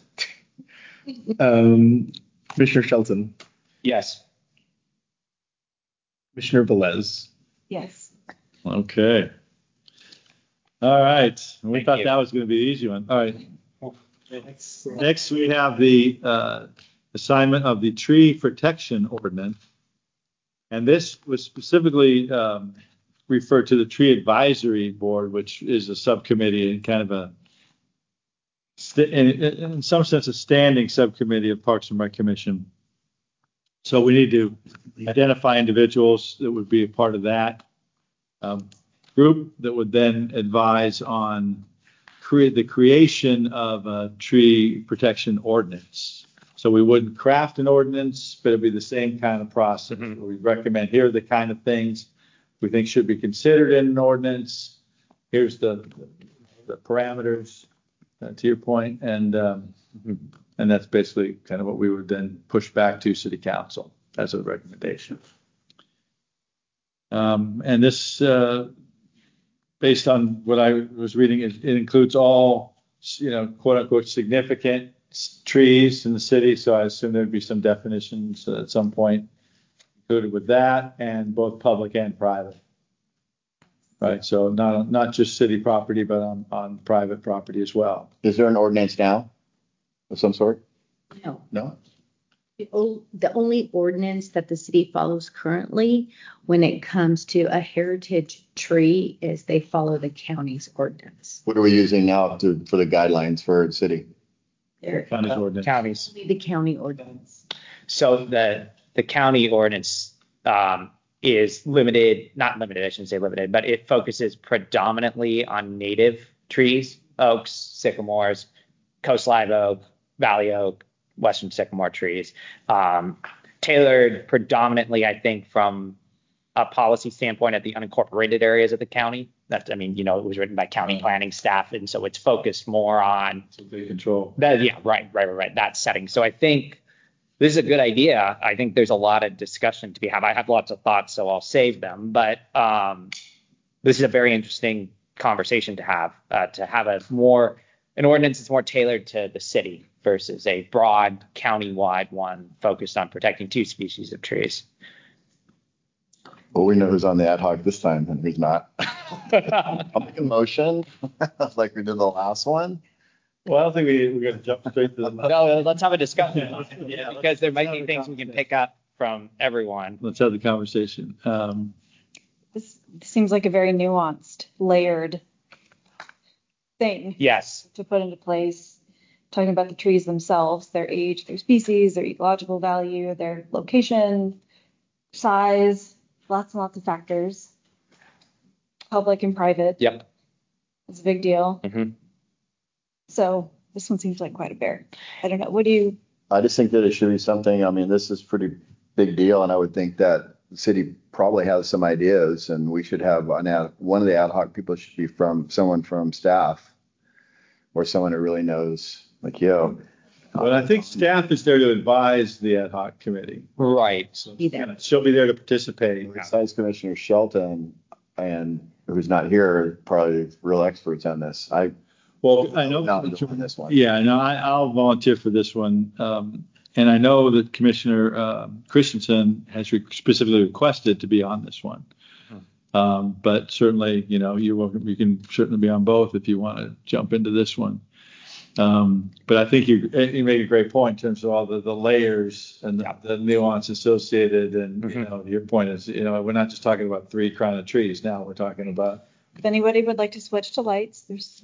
Um, Commissioner Shelton? Yes. Commissioner Velez? Yes. Okay. All right. We Thank thought you. that was going to be the easy one. All right. Next, we have the uh, assignment of the tree protection ordinance. And this was specifically um, referred to the Tree Advisory Board, which is a subcommittee and kind of a, st- in, in some sense, a standing subcommittee of Parks and Rec Commission. So we need to identify individuals that would be a part of that um, group that would then advise on create the creation of a tree protection ordinance. So we wouldn't craft an ordinance, but it'd be the same kind of process. Mhm. We recommend here are the kind of things we think should be considered in an ordinance. Here's the the parameters, uh, to your point, and um, and that's basically kind of what we would then push back to City Council as a recommendation. Um, and this, uh, based on what I was reading, it, it includes all, you know, quote unquote significant s- trees in the city. So I assume there'd be some definitions uh, at some point included with that, and both public and private. Right. So not not just city property, but on, on private property as well. Is there an ordinance now of some sort? No, No? the o- the only ordinance that the city follows currently when it comes to a heritage tree is they follow the county's ordinance. What are we using now to, for the guidelines for the city? They're County's ordinance. Counties. only the county ordinance. So the the county ordinance um, is limited, not limited, I shouldn't say limited, but it focuses predominantly on native trees, oaks, sycamores, coast live oak, valley oak, western sycamore trees, um, tailored predominantly, I think, from a policy standpoint at the unincorporated areas of the county. That's, I mean, you know, it was written by county planning staff, and so it's focused more on So they control. that. Yeah, right, right, right, right. That setting. So I think this is a good idea. I think there's a lot of discussion to be had. I have lots of thoughts, so I'll save them. But um, this is a very interesting conversation to have. Uh, to have a more an ordinance that's more tailored to the city versus a broad county-wide one focused on protecting two species of trees. Well, we know who's on the ad hoc this time and who's not. I'll make a motion like we did the last one. Well, I don't think we, we're going to jump straight to the. No, let's have a discussion yeah, because there might be things we can pick up from everyone. Let's have the conversation. Um, This, this seems like a very nuanced, layered thing Yes. to put into place. Talking about the trees themselves, their age, their species, their ecological value, their location, size, lots and lots of factors. Public and private. Yep. It's a big deal. hmm So this one seems like quite a bear. I don't know. What do you? I just think that it should be something, I mean, this is pretty big deal, and I would think that the city probably has some ideas, and we should have an ad, one of the ad hoc people should be from someone from staff or someone who really knows, like you. But I think staff is there to advise the ad hoc committee. Right. So Be there. you know, she'll be there to participate. Besides Commissioner Shelton, and who's not here, probably real experts on this. I Well, I know. not doing this one. Yeah, no, I, I'll volunteer for this one. Um, and I know that Commissioner uh, Christensen has re- specifically requested to be on this one. Um, but certainly, you know, you're welcome. You can certainly be on both if you want to jump into this one. Um, but I think you you made a great point in terms of all the, the layers and the, Yeah. the nuance associated. And you Mhm. know, your point is, you know, we're not just talking about three crown of trees. Now we're talking about. If anybody would like to switch to lights, there's.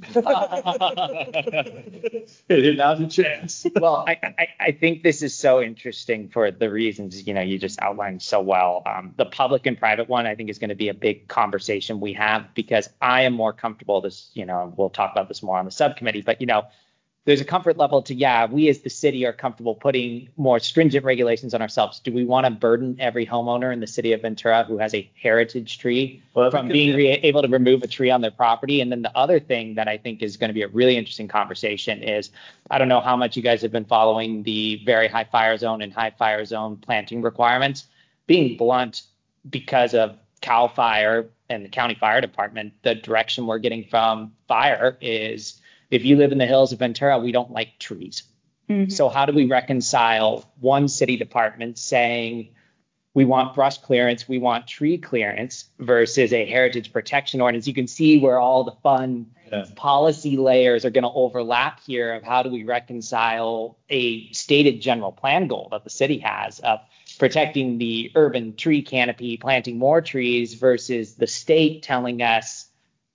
Hey, now's a chance. Well, I, I, I think this is so interesting for the reasons, you know, you just outlined so well. Um, the public and private one, I think, is going to be a big conversation we have because I am more comfortable this, you know, we'll talk about this more on the subcommittee, but, you know, there's a comfort level to, yeah, we as the city are comfortable putting more stringent regulations on ourselves. Do we want to burden every homeowner in the city of Ventura who has a heritage tree Well, from because- being re- able to remove a tree on their property? And then the other thing that I think is going to be a really interesting conversation is, I don't know how much you guys have been following the very high fire zone and high fire zone planting requirements. Being blunt, because of CAL FIRE and the county fire department, the direction we're getting from fire is, if you live in the hills of Ventura, we don't like trees. Mhm. So how do we reconcile one city department saying we want brush clearance, we want tree clearance versus a heritage protection ordinance? You can see where all the fun Yeah. policy layers are going to overlap here of how do we reconcile a stated general plan goal that the city has of protecting the urban tree canopy, planting more trees versus the state telling us,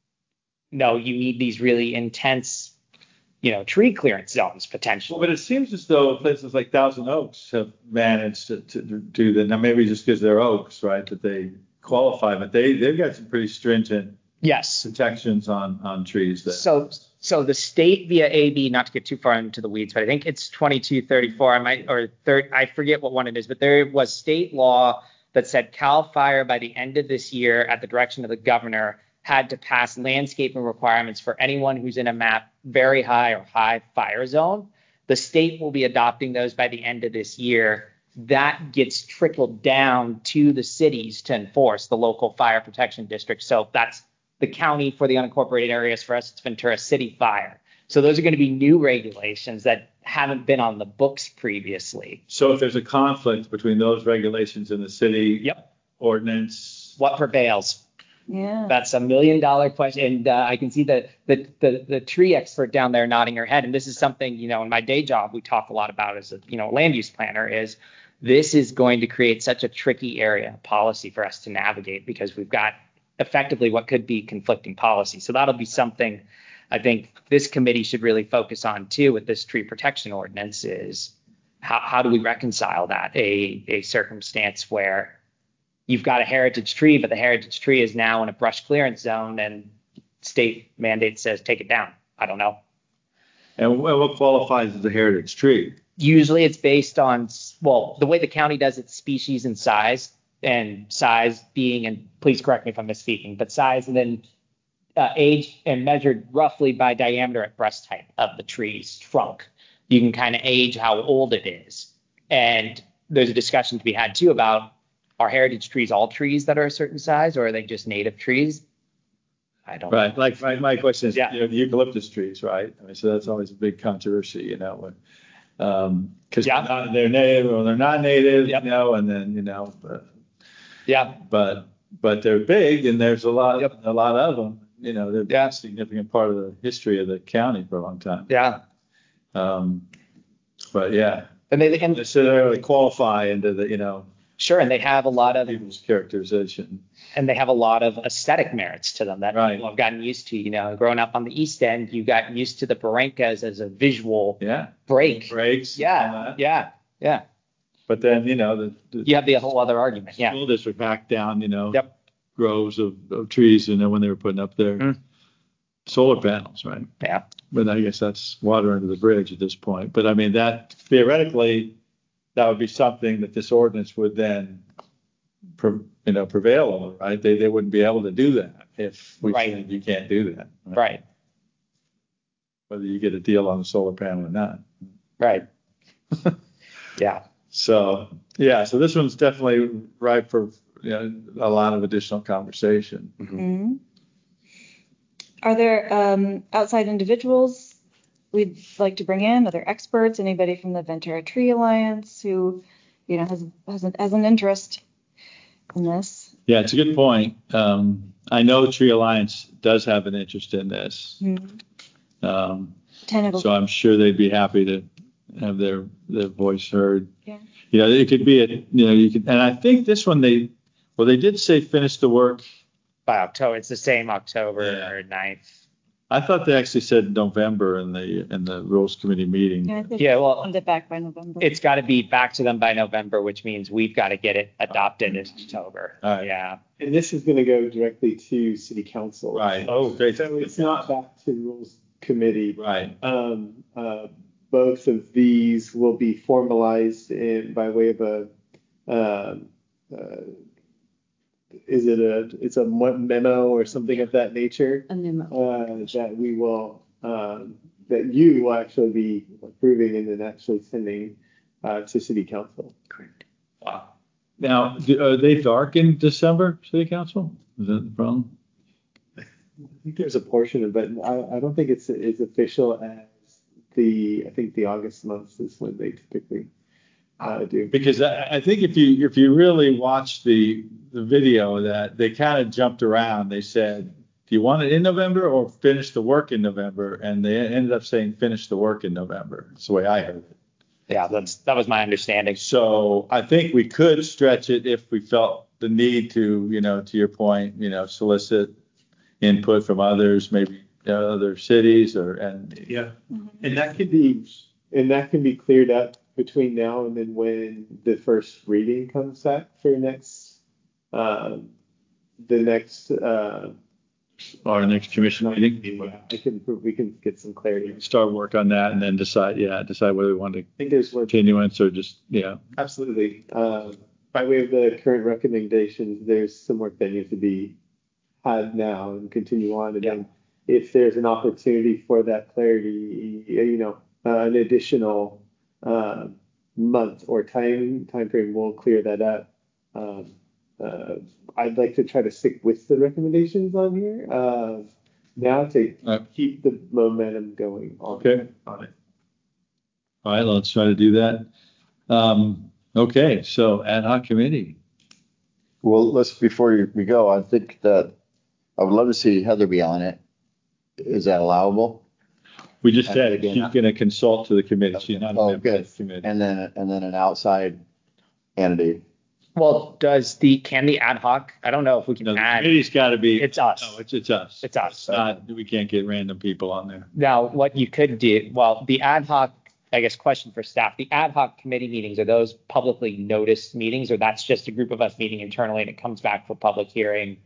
no, you need these really intense, you know, tree clearance zones Well, potentially. but it seems as though places like Thousand Oaks have managed to, to do that. Now, maybe just because they're oaks, right, that they qualify, but they, they've got some pretty stringent Yes. protections on, on trees there. So, so the state via A B, not to get too far into the weeds, but I think it's twenty-two thirty-four. I might, or third, I forget what one it is, but there was state law that said CAL FIRE by the end of this year, at the direction of the governor, had to pass landscaping requirements for anyone who's in a map very high or high fire zone. The state will be adopting those by the end of this year. That gets trickled down to the cities to enforce the local fire protection district. So that's the county for the unincorporated areas. For us, it's Ventura City Fire. So those are going to be new regulations that haven't been on the books previously. So if there's a conflict between those regulations and the city Yep. ordinance, What prevails? Yeah. That's a million dollar question. And uh, I can see the, the the the tree expert down there nodding her head. And this is something, you know, in my day job, we talk a lot about as a, you know, land use planner is this is going to create such a tricky area of policy for us to navigate because we've got effectively what could be conflicting policy. So that'll be something I think this committee should really focus on too with this tree protection ordinance is how, how do we reconcile that? A, a circumstance where you've got a heritage tree, but the heritage tree is now in a brush clearance zone and state mandate says take it down. I don't know. and what qualifies as a heritage tree? Usually it's based on, well, the way the county does its species and size, and size being, and please correct me if I'm misspeaking, but size and then uh, age and measured roughly by diameter at breast height of the tree's trunk. You can kind of age how old it is. And there's a discussion to be had too about, are heritage trees all trees that are a certain size, or are they just native trees? I don't Right. know. Like my, my question is, Yeah. you know, the eucalyptus trees, right? I mean, so that's always a big controversy, you know, when, um, cause Yeah. they're, not, they're native or they're not native, Yep. you know, and then, you know, but, Yeah. but, but they're big and there's a lot, Yep. a lot of them, you know, they're Yeah. a significant part of the history of the county for a long time. Yeah. Um, but yeah, And they, and necessarily qualify into the, you know, sure, and they have a lot of, people's characterization. and they have a lot of aesthetic merits to them that Right. people have gotten used to. You know, growing up on the East End, you got used to the Barrancas as a visual Yeah. break. Breaks. all Yeah, that. yeah, yeah. But then, you know, the, the You have the whole other argument. Yeah. school district hacked down, you know, Yep. groves of, of trees, you know, when they were putting up their Mm. solar panels, right? Yeah. But I guess that's water under the bridge at this point. But I mean, that theoretically, that would be something that this ordinance would then, pre- you know, prevail over, right? They, they wouldn't be able to do that if we Right. said you can't do that. Right. Whether you get a deal on the solar panel or not. Right. Yeah. So, yeah, so this one's definitely ripe for, you know, a lot of additional conversation. Mm-hmm. Are there um, outside individuals we'd like to bring in? Other experts? Anybody from the Ventura Tree Alliance who, you know, has has an, has an interest in this? Yeah, it's a good point. Um, I know Tree Alliance does have an interest in this. Mm-hmm. Um, Tentacle. so I'm sure they'd be happy to have their, their voice heard. Yeah. You know, it could be a, you know, you could, and I think this one they, well, they did say finish the work By October, it's the same October Yeah. ninth. I thought they actually said November in the in the rules committee meeting. Yeah, I think Yeah, well, send it back by November. It's got to be back to them by November, which means we've got to get it adopted in October. All right. Yeah. And this is going to go directly to city council. Right. Oh. Straight So to- it's not back to rules committee. Right. Um, uh, both of these will be formalized in by way of a, um, uh, is it a, it's a memo or something of that nature, A memo. uh, that we will, um, that you will actually be approving and then actually sending, uh, to city council. Correct. Wow. Now, do- are they dark in December, city council? Is that the problem? I think there's a portion of it, but I, I don't think it's as official as the, I think the August months is when they typically, uh, do. Because I, I think if you if you really watch the the video, that they kind of jumped around. They said, "Do you want it in November or finish the work in November?" And they ended up saying, "Finish the work in November." That's the way I heard it. Yeah, that's that was my understanding. So I think we could stretch it if we felt the need to, you know, to your point, you know, solicit input from others, maybe uh, other cities, or and Yeah. And that could be, and that can be cleared up between now and then when the first reading comes back for next, um, the next, uh, our next commission meeting. yeah, I can, we can get some clarity. I Start work on that and then decide, yeah, decide whether we want to think there's work. continuance or just, yeah. Absolutely. Uh, by way of the current recommendations, there's some work that needs to be had now and continue on. And then if there's an opportunity for that clarity, you know, uh, an additional uh, month or time time frame will clear that up. Um, uh, I'd like to try to stick with the recommendations on here uh, now to Right. keep the momentum going on, Okay. on it. All right, let's try to do that. Um, okay, so ad hoc committee. Well, let's, before you- we go, I think that I would love to see Heather be on it. Is that allowable? We just And said again, she's going to consult to the committee. She's not a Oh, member of good. the committee. And then, and then an outside entity. Well, does the can the ad hoc? I don't know if we can No, the add. committee's got to be. It's us. No, it's, it's us. It's us. Not, we can't get random people on there. Now, what you could do, well, the ad hoc, I guess, question for staff, the ad hoc committee meetings, are those publicly noticed meetings, or that's just a group of us meeting internally and it comes back for public hearing?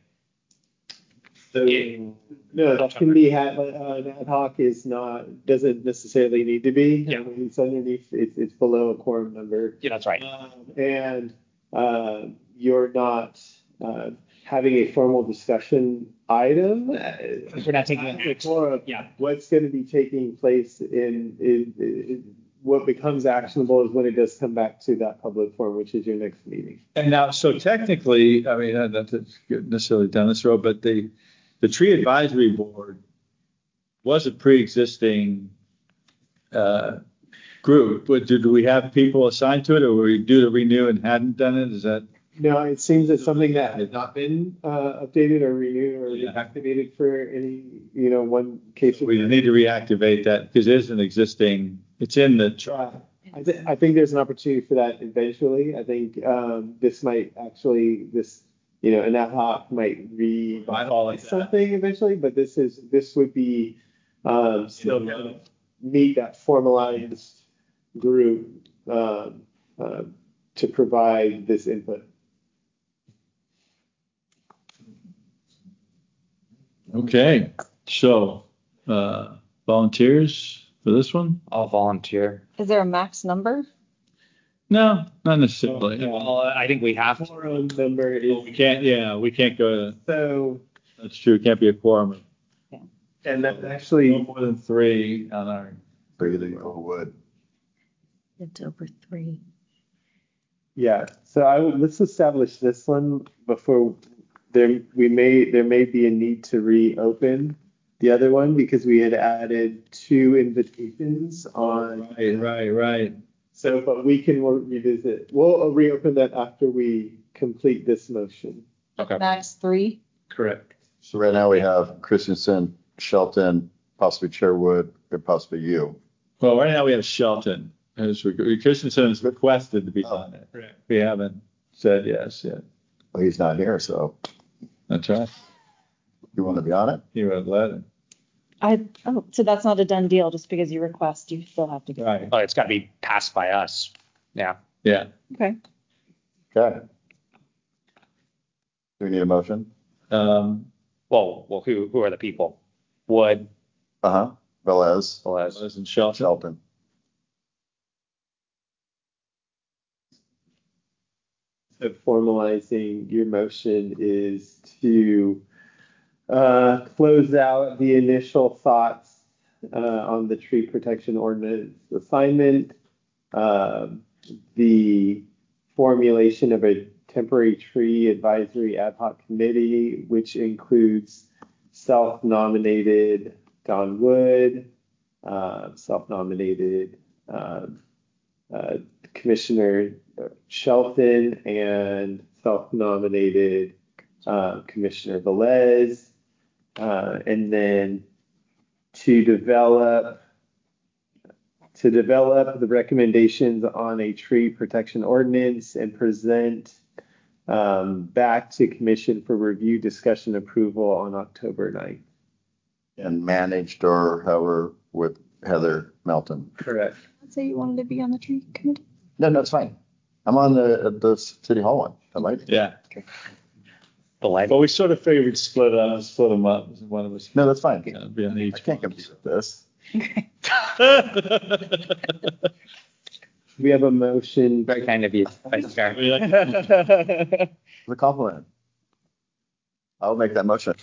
So, no, that can be had, uh, an ad hoc is not, doesn't necessarily need to be. Yeah. I mean, it's underneath, it's, it's below a quorum number. Yeah, that's right. Um, and, uh, you're not, uh, having a formal discussion item. uh, We're not taking at an the core of Yeah. What's going to be taking place in, in, in, what becomes actionable is when it does come back to that public forum, which is your next meeting. And now, so technically, I mean, not to get necessarily down this road, but the, the tree advisory board was a pre-existing uh, group. But do, do we have people assigned to it, or were we due to renew and hadn't done it? Is that? No, it seems that something that had not been uh, updated or renewed or Yeah. reactivated for any, you know, one case. We need to reactivate that because it is an existing, it's in the, Uh, I, th- I think there's an opportunity for that eventually. I think um, this might actually, this, you know, an ad hoc might revitalize something eventually, but this is, this would be um, still gonna meet that formalized group um, uh, to provide this input. okay. So, uh, volunteers for this one? I'll volunteer. Is there a max number? No, not necessarily. Well, I think we have to. Quorum number is, We can't, yeah, we can't go, so, that's true, it can't be a quorum. and that's No actually, more than three on our, Breathing, oh, would. It's over three. Yeah, so I would, let's establish this one before there, we may, there may be a need to reopen the other one because we had added two invitations on. Right, right, right. So, but we can revisit, we'll reopen that after we complete this motion. Okay. Max three. Correct. So right now we have Christensen, Shelton, possibly Chairwood, and possibly you. Well, right now we have Shelton. As we- Christensen has requested to be Oh. on it. We haven't said yes yet. Well, he's not here, so That's right. you want to be on it? You would let it. I, oh, so that's not a done deal. Just because you request, you still have to go. Right. Oh, it's got to be passed by us. Yeah. Yeah. Okay. Okay. Do we need a motion? Um, Well, well, who who are the people? Wood, Uh-huh. Velez, Velez. Velez and Shelton. Shelton. So formalizing your motion is to uh, close out the initial thoughts uh, on the tree protection ordinance assignment, um, the formulation of a temporary tree advisory ad hoc committee, which includes self-nominated Don Wood, uh, self-nominated um, uh, Commissioner Shelton, and self-nominated uh, Commissioner Velez, uh, and then to develop to develop the recommendations on a tree protection ordinance and present um, back to commission for review, discussion, approval on October ninth. And managed or however with Heather Melton. Correct. So you wanted to be on the tree committee? No, no, it's fine. I'm on the, the city hall one. I like it. Yeah. The light. But we sort of figured we'd split up, split them up. One of us No, that's fine. uh, be on I each. can't compete with this. We have a motion. Very kind of you, Vice Chair. The compliment. I'll make that motion.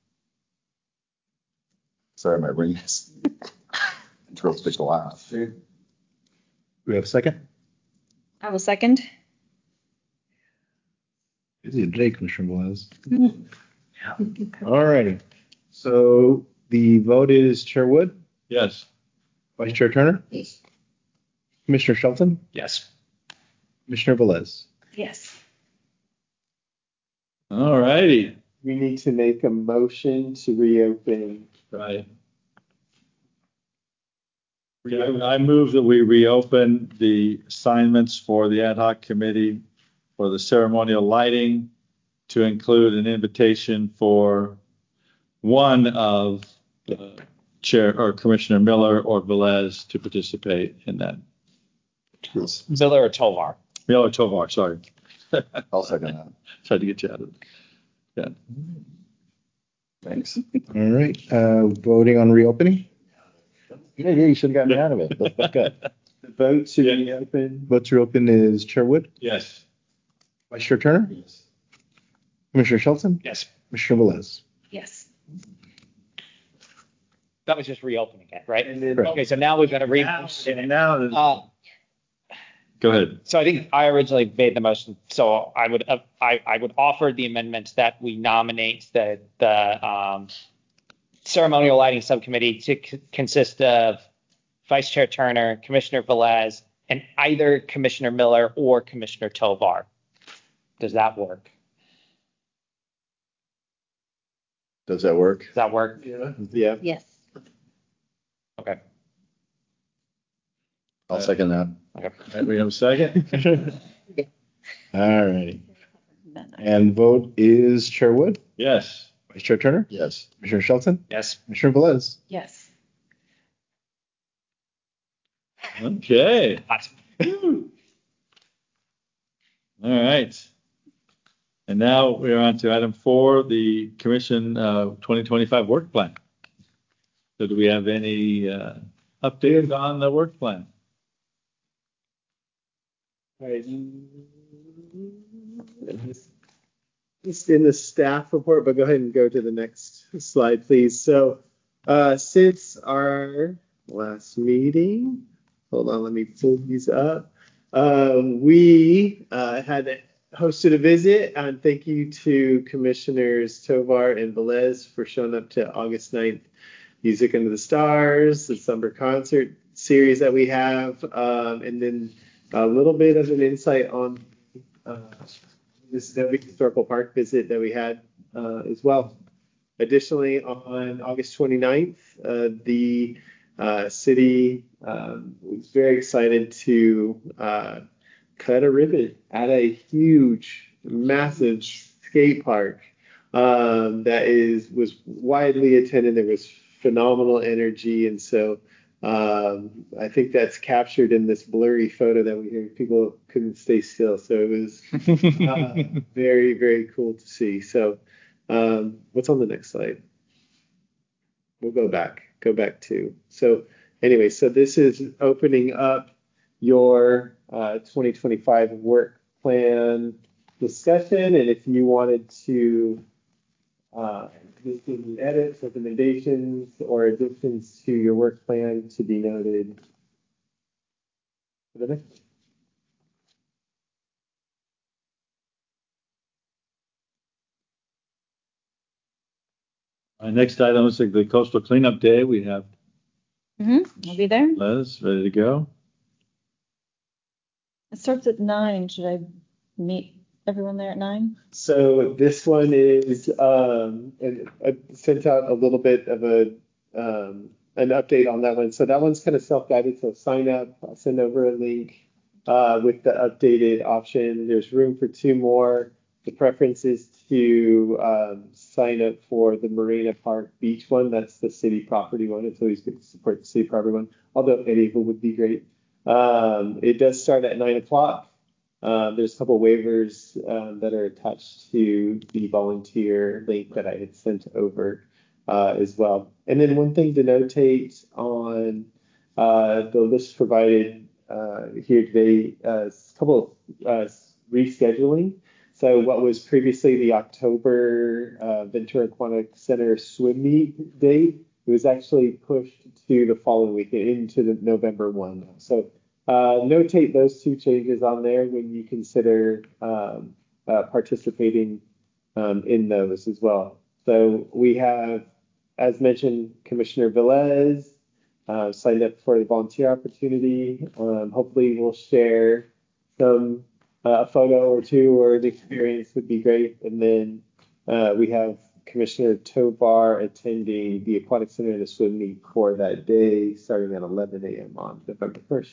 Sorry, my ring is. It's real big to laugh. Do we have a second? I will second. Busy today, Commissioner Velez. All righty. So the vote is Chair Wood, Yes. Vice Chair Turner, Yes. Commissioner Shelton, Yes. Commissioner Velez. Yes. All righty. We need to make a motion to reopen. Right. I I move that we reopen the assignments for the ad hoc committee for the ceremonial lighting to include an invitation for one of the chair or Commissioner Miller or Velez to participate in that. Miller or Tovar? Miller Tovar, sorry. I'll second that. Tried to get you out of it. Yeah. Thanks. All right, uh, voting on reopening. Yeah, yeah, you should have gotten me out of it. That's, that's good. The vote to Yeah. reopen. Vote to reopen is Chair Wood, Yes. Vice Chair Turner, Commissioner Shelton, Yes. Commissioner Velez. Yes. That was just reopening it, right? And then Correct. Okay, so now we've got to re. Now, now, Uh, go ahead. So I think I originally made the motion, so I would, uh, I, I would offer the amendment that we nominate the, the, um, ceremonial lighting subcommittee to c- consist of Vice Chair Turner, Commissioner Velez, and either Commissioner Miller or Commissioner Tovar. Does that work? Does that work? Does that work? Yeah. Yeah. Yes. Okay. I'll second that. All right, we have a second? All righty. And vote is Chair Wood, Yes. Vice Chair Turner, Yes. Commissioner Shelton, Yes. Commissioner Velez. Yes. Okay. Hot. All right. And now we're on to item four, the commission uh, twenty twenty-five work plan. So do we have any uh, updates on the work plan? All right. It's in the staff report, but go ahead and go to the next slide, please. So, uh, since our last meeting, hold on, let me pull these up. Um, we uh, had hosted a visit, and thank you to Commissioners Tovar and Velez for showing up to August ninth Music Under the Stars, the summer concert series that we have, um, and then a little bit of an insight on uh, this Snowy Historical Park visit that we had uh, as well. Additionally, on August twenty-ninth, uh, the uh, city um, was very excited to uh, cut a ribbon at a huge, massive skate park um, that is was widely attended. There was phenomenal energy, and so um, I think that's captured in this blurry photo that we hear. People couldn't stay still, so it was uh, very, very cool to see. So. Um, what's on the next slide? We'll go back, go back to. So anyway, so this is opening up your uh, twenty twenty-five work plan discussion. And if you wanted to uh, make any edits, recommendations, or additions to your work plan to be noted for the next. Our next item is the Coastal Cleanup Day. We have Mm-hmm. I'll be there. Les ready to go. It starts at nine. Should I meet everyone there at nine? So this one is, um, and I sent out a little bit of a um, an update on that one. So that one's kind of self-guided. So sign up. I'll send over a link uh, with the updated option. There's room for two more. The preference is to um, sign up for the Marina Park Beach one. That's the city property one. It's always good to support the city property one, although any of them would be great. Um, it does start at nine o'clock. Um, there's a couple waivers um, that are attached to the volunteer link that I had sent over uh, as well. And then one thing to notate on uh, the list provided uh, here today, uh, a couple of uh, rescheduling. So what was previously the October uh, Ventura Aquatic Center swim meet date, it was actually pushed to the following week into the November first. So uh, notate those two changes on there when you consider um, uh, participating um, in those as well. So we have, as mentioned, Commissioner Velez uh, signed up for the volunteer opportunity. Um, hopefully we'll share some uh, a photo or two or an experience would be great. And then uh, we have Commissioner Tovar attending the Aquatic Center and the swim meet for that day, starting at eleven a.m. on November first.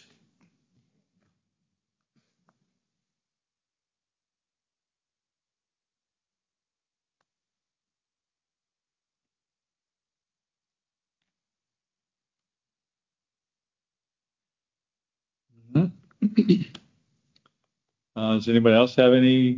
Uh, does anybody else have any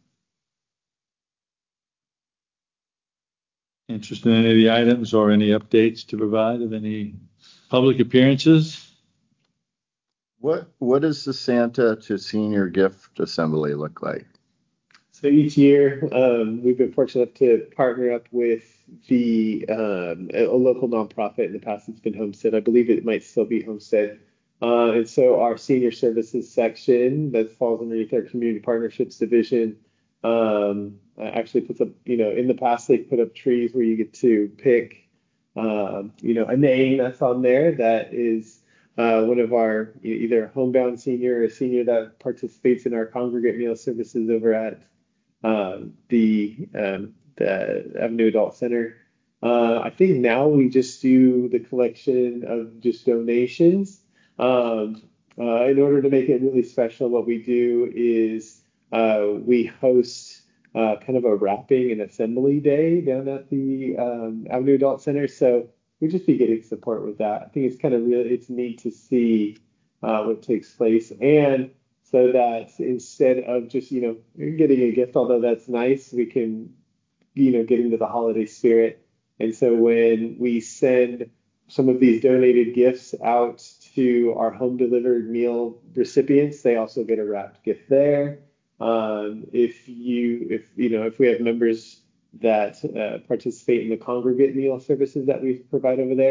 interest in any of the items or any updates to provide of any public appearances? What what does the Santa to Senior Gift Assembly look like? So each year, um, we've been fortunate to partner up with the um, a local nonprofit. In the past, it's been Homestead. I believe it might still be Homestead. Uh, and so our senior services section that falls underneath our community partnerships division um, actually puts up, you know, in the past they put up trees where you get to pick, um, you know, a name that's on there that is uh, one of our either a homebound senior or a senior that participates in our congregate meal services over at um, the um, the Avenue Adult Center. Uh, I think now we just do the collection of just donations. Um, uh, in order to make it really special, what we do is uh, we host uh, kind of a wrapping and assembly day down at the um, Avenue Adult Center. So we just be getting support with that. I think it's kind of really it's neat to see uh, what takes place, and so that instead of just you know getting a gift, although that's nice, we can you know get into the holiday spirit. And so when we send some of these donated gifts out to our home delivered meal recipients, they also get a wrapped gift there. Um, if you, if you know, if we have members that uh, participate in the congregate meal services that we provide over there,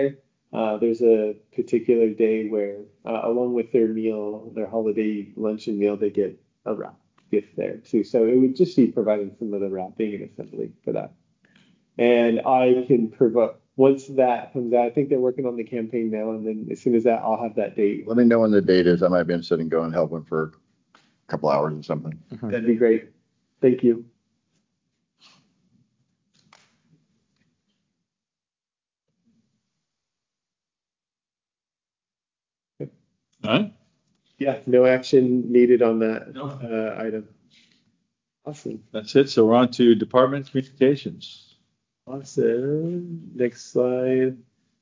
Uh, there's a particular day where, uh, along with their meal, their holiday lunch and meal, they get a wrap gift there too. So it would just be providing some of the wrapping and assembly for that. And I can provide, once that comes out, I think they're working on the campaign now. And then as soon as that, I'll have that date. Let me know when the date is. I might be interested in going and helping for a couple hours or something. That'd be great. Thank you. All right. Yeah, no action needed on that uh, item. Awesome. That's it. So we're on to department communications. Awesome. Next slide.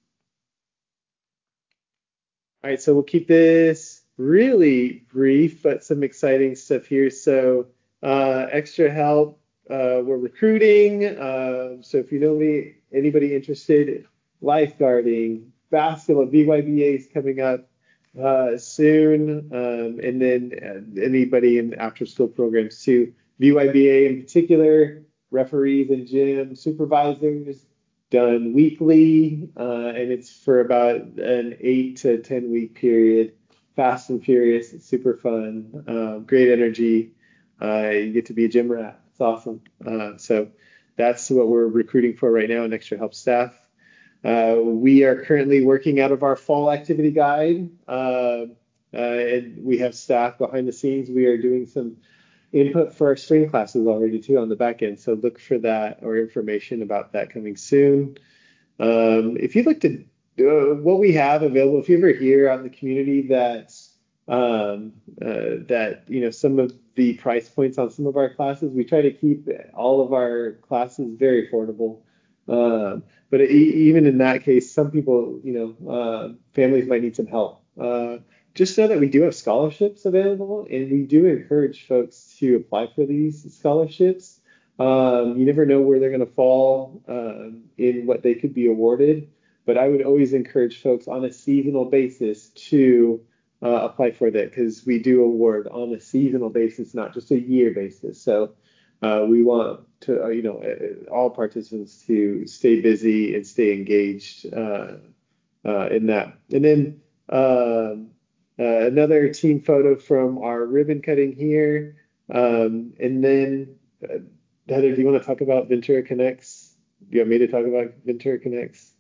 All right, so we'll keep this really brief, but some exciting stuff here. So uh, extra help, uh, we're recruiting. Uh, so if you know me, anybody interested, lifeguarding, basketball, B Y B A is coming up uh, soon. Um, and then uh, anybody in after school programs too. B Y B A in particular, referees and gym supervisors, done weekly, uh, and it's for about an eight to ten week period. Fast and furious, it's super fun, uh, great energy. Uh, you get to be a gym rat. It's awesome. Uh, so that's what we're recruiting for right now, an extra help staff. Uh, we are currently working out of our fall activity guide, uh, uh, and we have staff behind the scenes. We are doing some input for our string classes already too on the back end. So look for that or information about that coming soon. Um, if you'd like to, uh, what we have available, if you ever hear out in the community that, um, uh, that, you know, some of the price points on some of our classes, we try to keep all of our classes very affordable. Um, but e- even in that case, some people, you know, uh, families might need some help. Uh, just know that we do have scholarships available, and we do encourage folks to apply for these scholarships. Um, you never know where they're going to fall um, in what they could be awarded, but I would always encourage folks on a seasonal basis to uh, apply for that, because we do award on a seasonal basis, not just a year basis. So uh, we want to, uh, you know, all participants to stay busy and stay engaged uh, uh, in that. And then um, uh, another team photo from our ribbon cutting here. Um, and then, uh, Heather, do you want to talk about Ventura Connects? Do you want me to talk about Ventura Connects?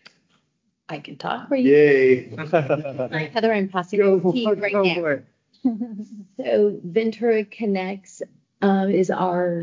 I can talk for you. Yay. Heather, I'm passing Go it to for you it, right go now. for it. So Ventura Connects um, is our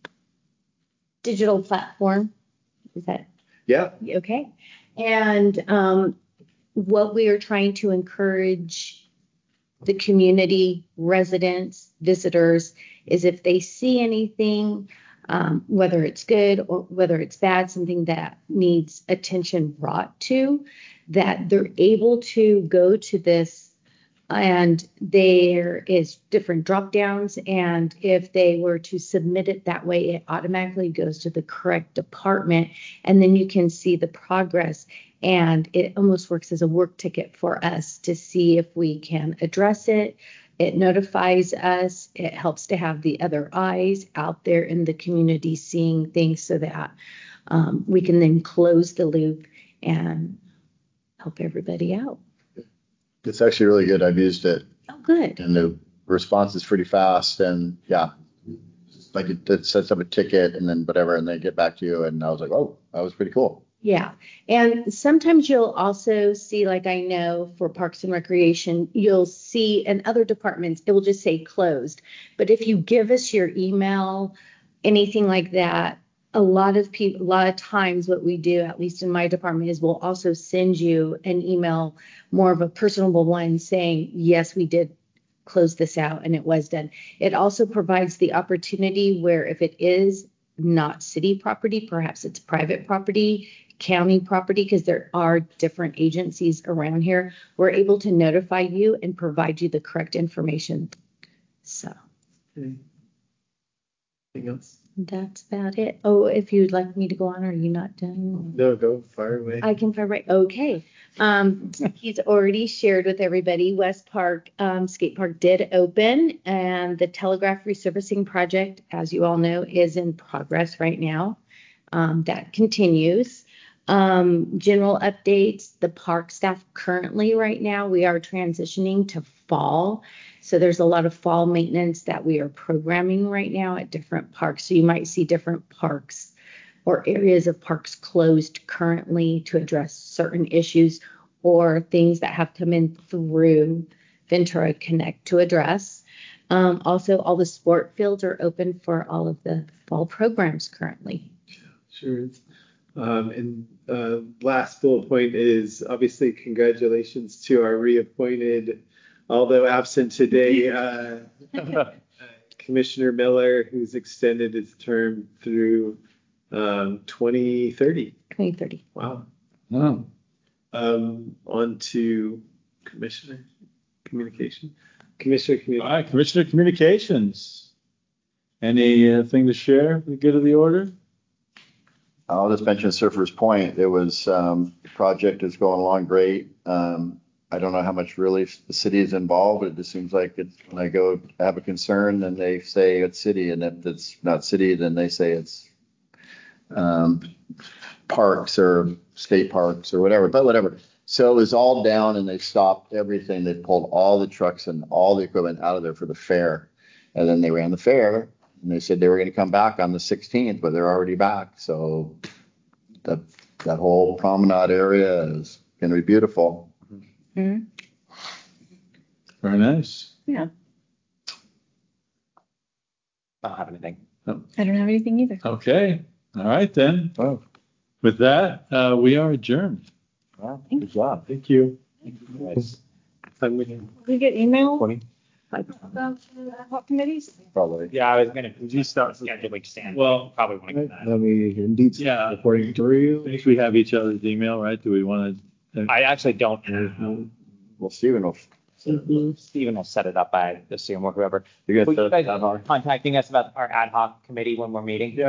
digital platform. Is that Yeah. okay? And um, what we are trying to encourage the community, residents, visitors, is if they see anything, um, whether it's good or whether it's bad, something that needs attention brought to, that they're able to go to this, and there is different drop downs, and if they were to submit it that way, it automatically goes to the correct department, and then you can see the progress, and it almost works as a work ticket for us to see if we can address it. It notifies us. It helps to have the other eyes out there in the community seeing things, so that um, we can then close the loop and help everybody out. It's actually really good. I've used it, Oh, good. and the response is pretty fast. And yeah, like it, it sets up a ticket and then whatever, and they get back to you. And I was like, oh, that was pretty cool. Yeah. And sometimes you'll also see, like I know for Parks and Recreation, you'll see in other departments, it will just say closed. But if you give us your email, anything like that, a lot of people, a lot of times what we do, at least in my department, is we'll also send you an email, more of a personable one, saying, yes, we did close this out and it was done. It also provides the opportunity where if it is not city property, perhaps it's private property, county property, because there are different agencies around here, we're able to notify you and provide you the correct information. So. Okay. Anything else? That's about it. Oh, if you'd like me to go on, are you not done? No, go far away. I can fire right. Okay. Um, he's already shared with everybody. West Park um, Skate Park did open, and the Telegraph resurfacing project, as you all know, is in progress right now. Um, that continues. Um, general updates, the park staff currently right now, we are transitioning to fall. So there's a lot of fall maintenance that we are programming right now at different parks. So you might see different parks or areas of parks closed currently to address certain issues or things that have come in through Ventura Connect to address. Um, also, all the sport fields are open for all of the fall programs currently. Sure. Um, and uh, last bullet point is obviously congratulations to our reappointed, although absent today, uh, uh, Commissioner Miller, who's extended his term through um, twenty thirty. twenty thirty. Wow. Oh. Um, on to Commissioner Communication. Commissioner All Communication. right, Commissioner Communications. Anything to share for the good of the order? I'll just mention Surfers Point. It was, um, the project is going along great. Um, I don't know how much really the city is involved, but it just seems like it's, when I go have a concern, then they say it's city, and if it's not city, then they say it's, um, parks or state parks or whatever, but whatever. So it was all down and they stopped everything. They pulled all the trucks and all the equipment out of there for the fair. And then they ran the fair and they said they were going to come back on the sixteenth, but they're already back. So that, that whole promenade area is going to be beautiful. Mhm. Very nice. Yeah, I don't have anything. I don't have anything either. Okay. All right, then. Oh, With that, uh, we are adjourned. wow, good job. Thank you. I'm with- We get email twenty, about the ad hoc committees? probably. Yeah, I was gonna. Did you start scheduling Stan? Well, Probably want to get that. Let me, indeed, Yeah. reporting through I you. think we have each other's email, right? Do we want to? I actually don't. know. Well, Stephen will, Stephen will set it up, I assume, or whoever. you're Will going you to guys contacting us about our ad hoc committee when we're meeting? Yeah.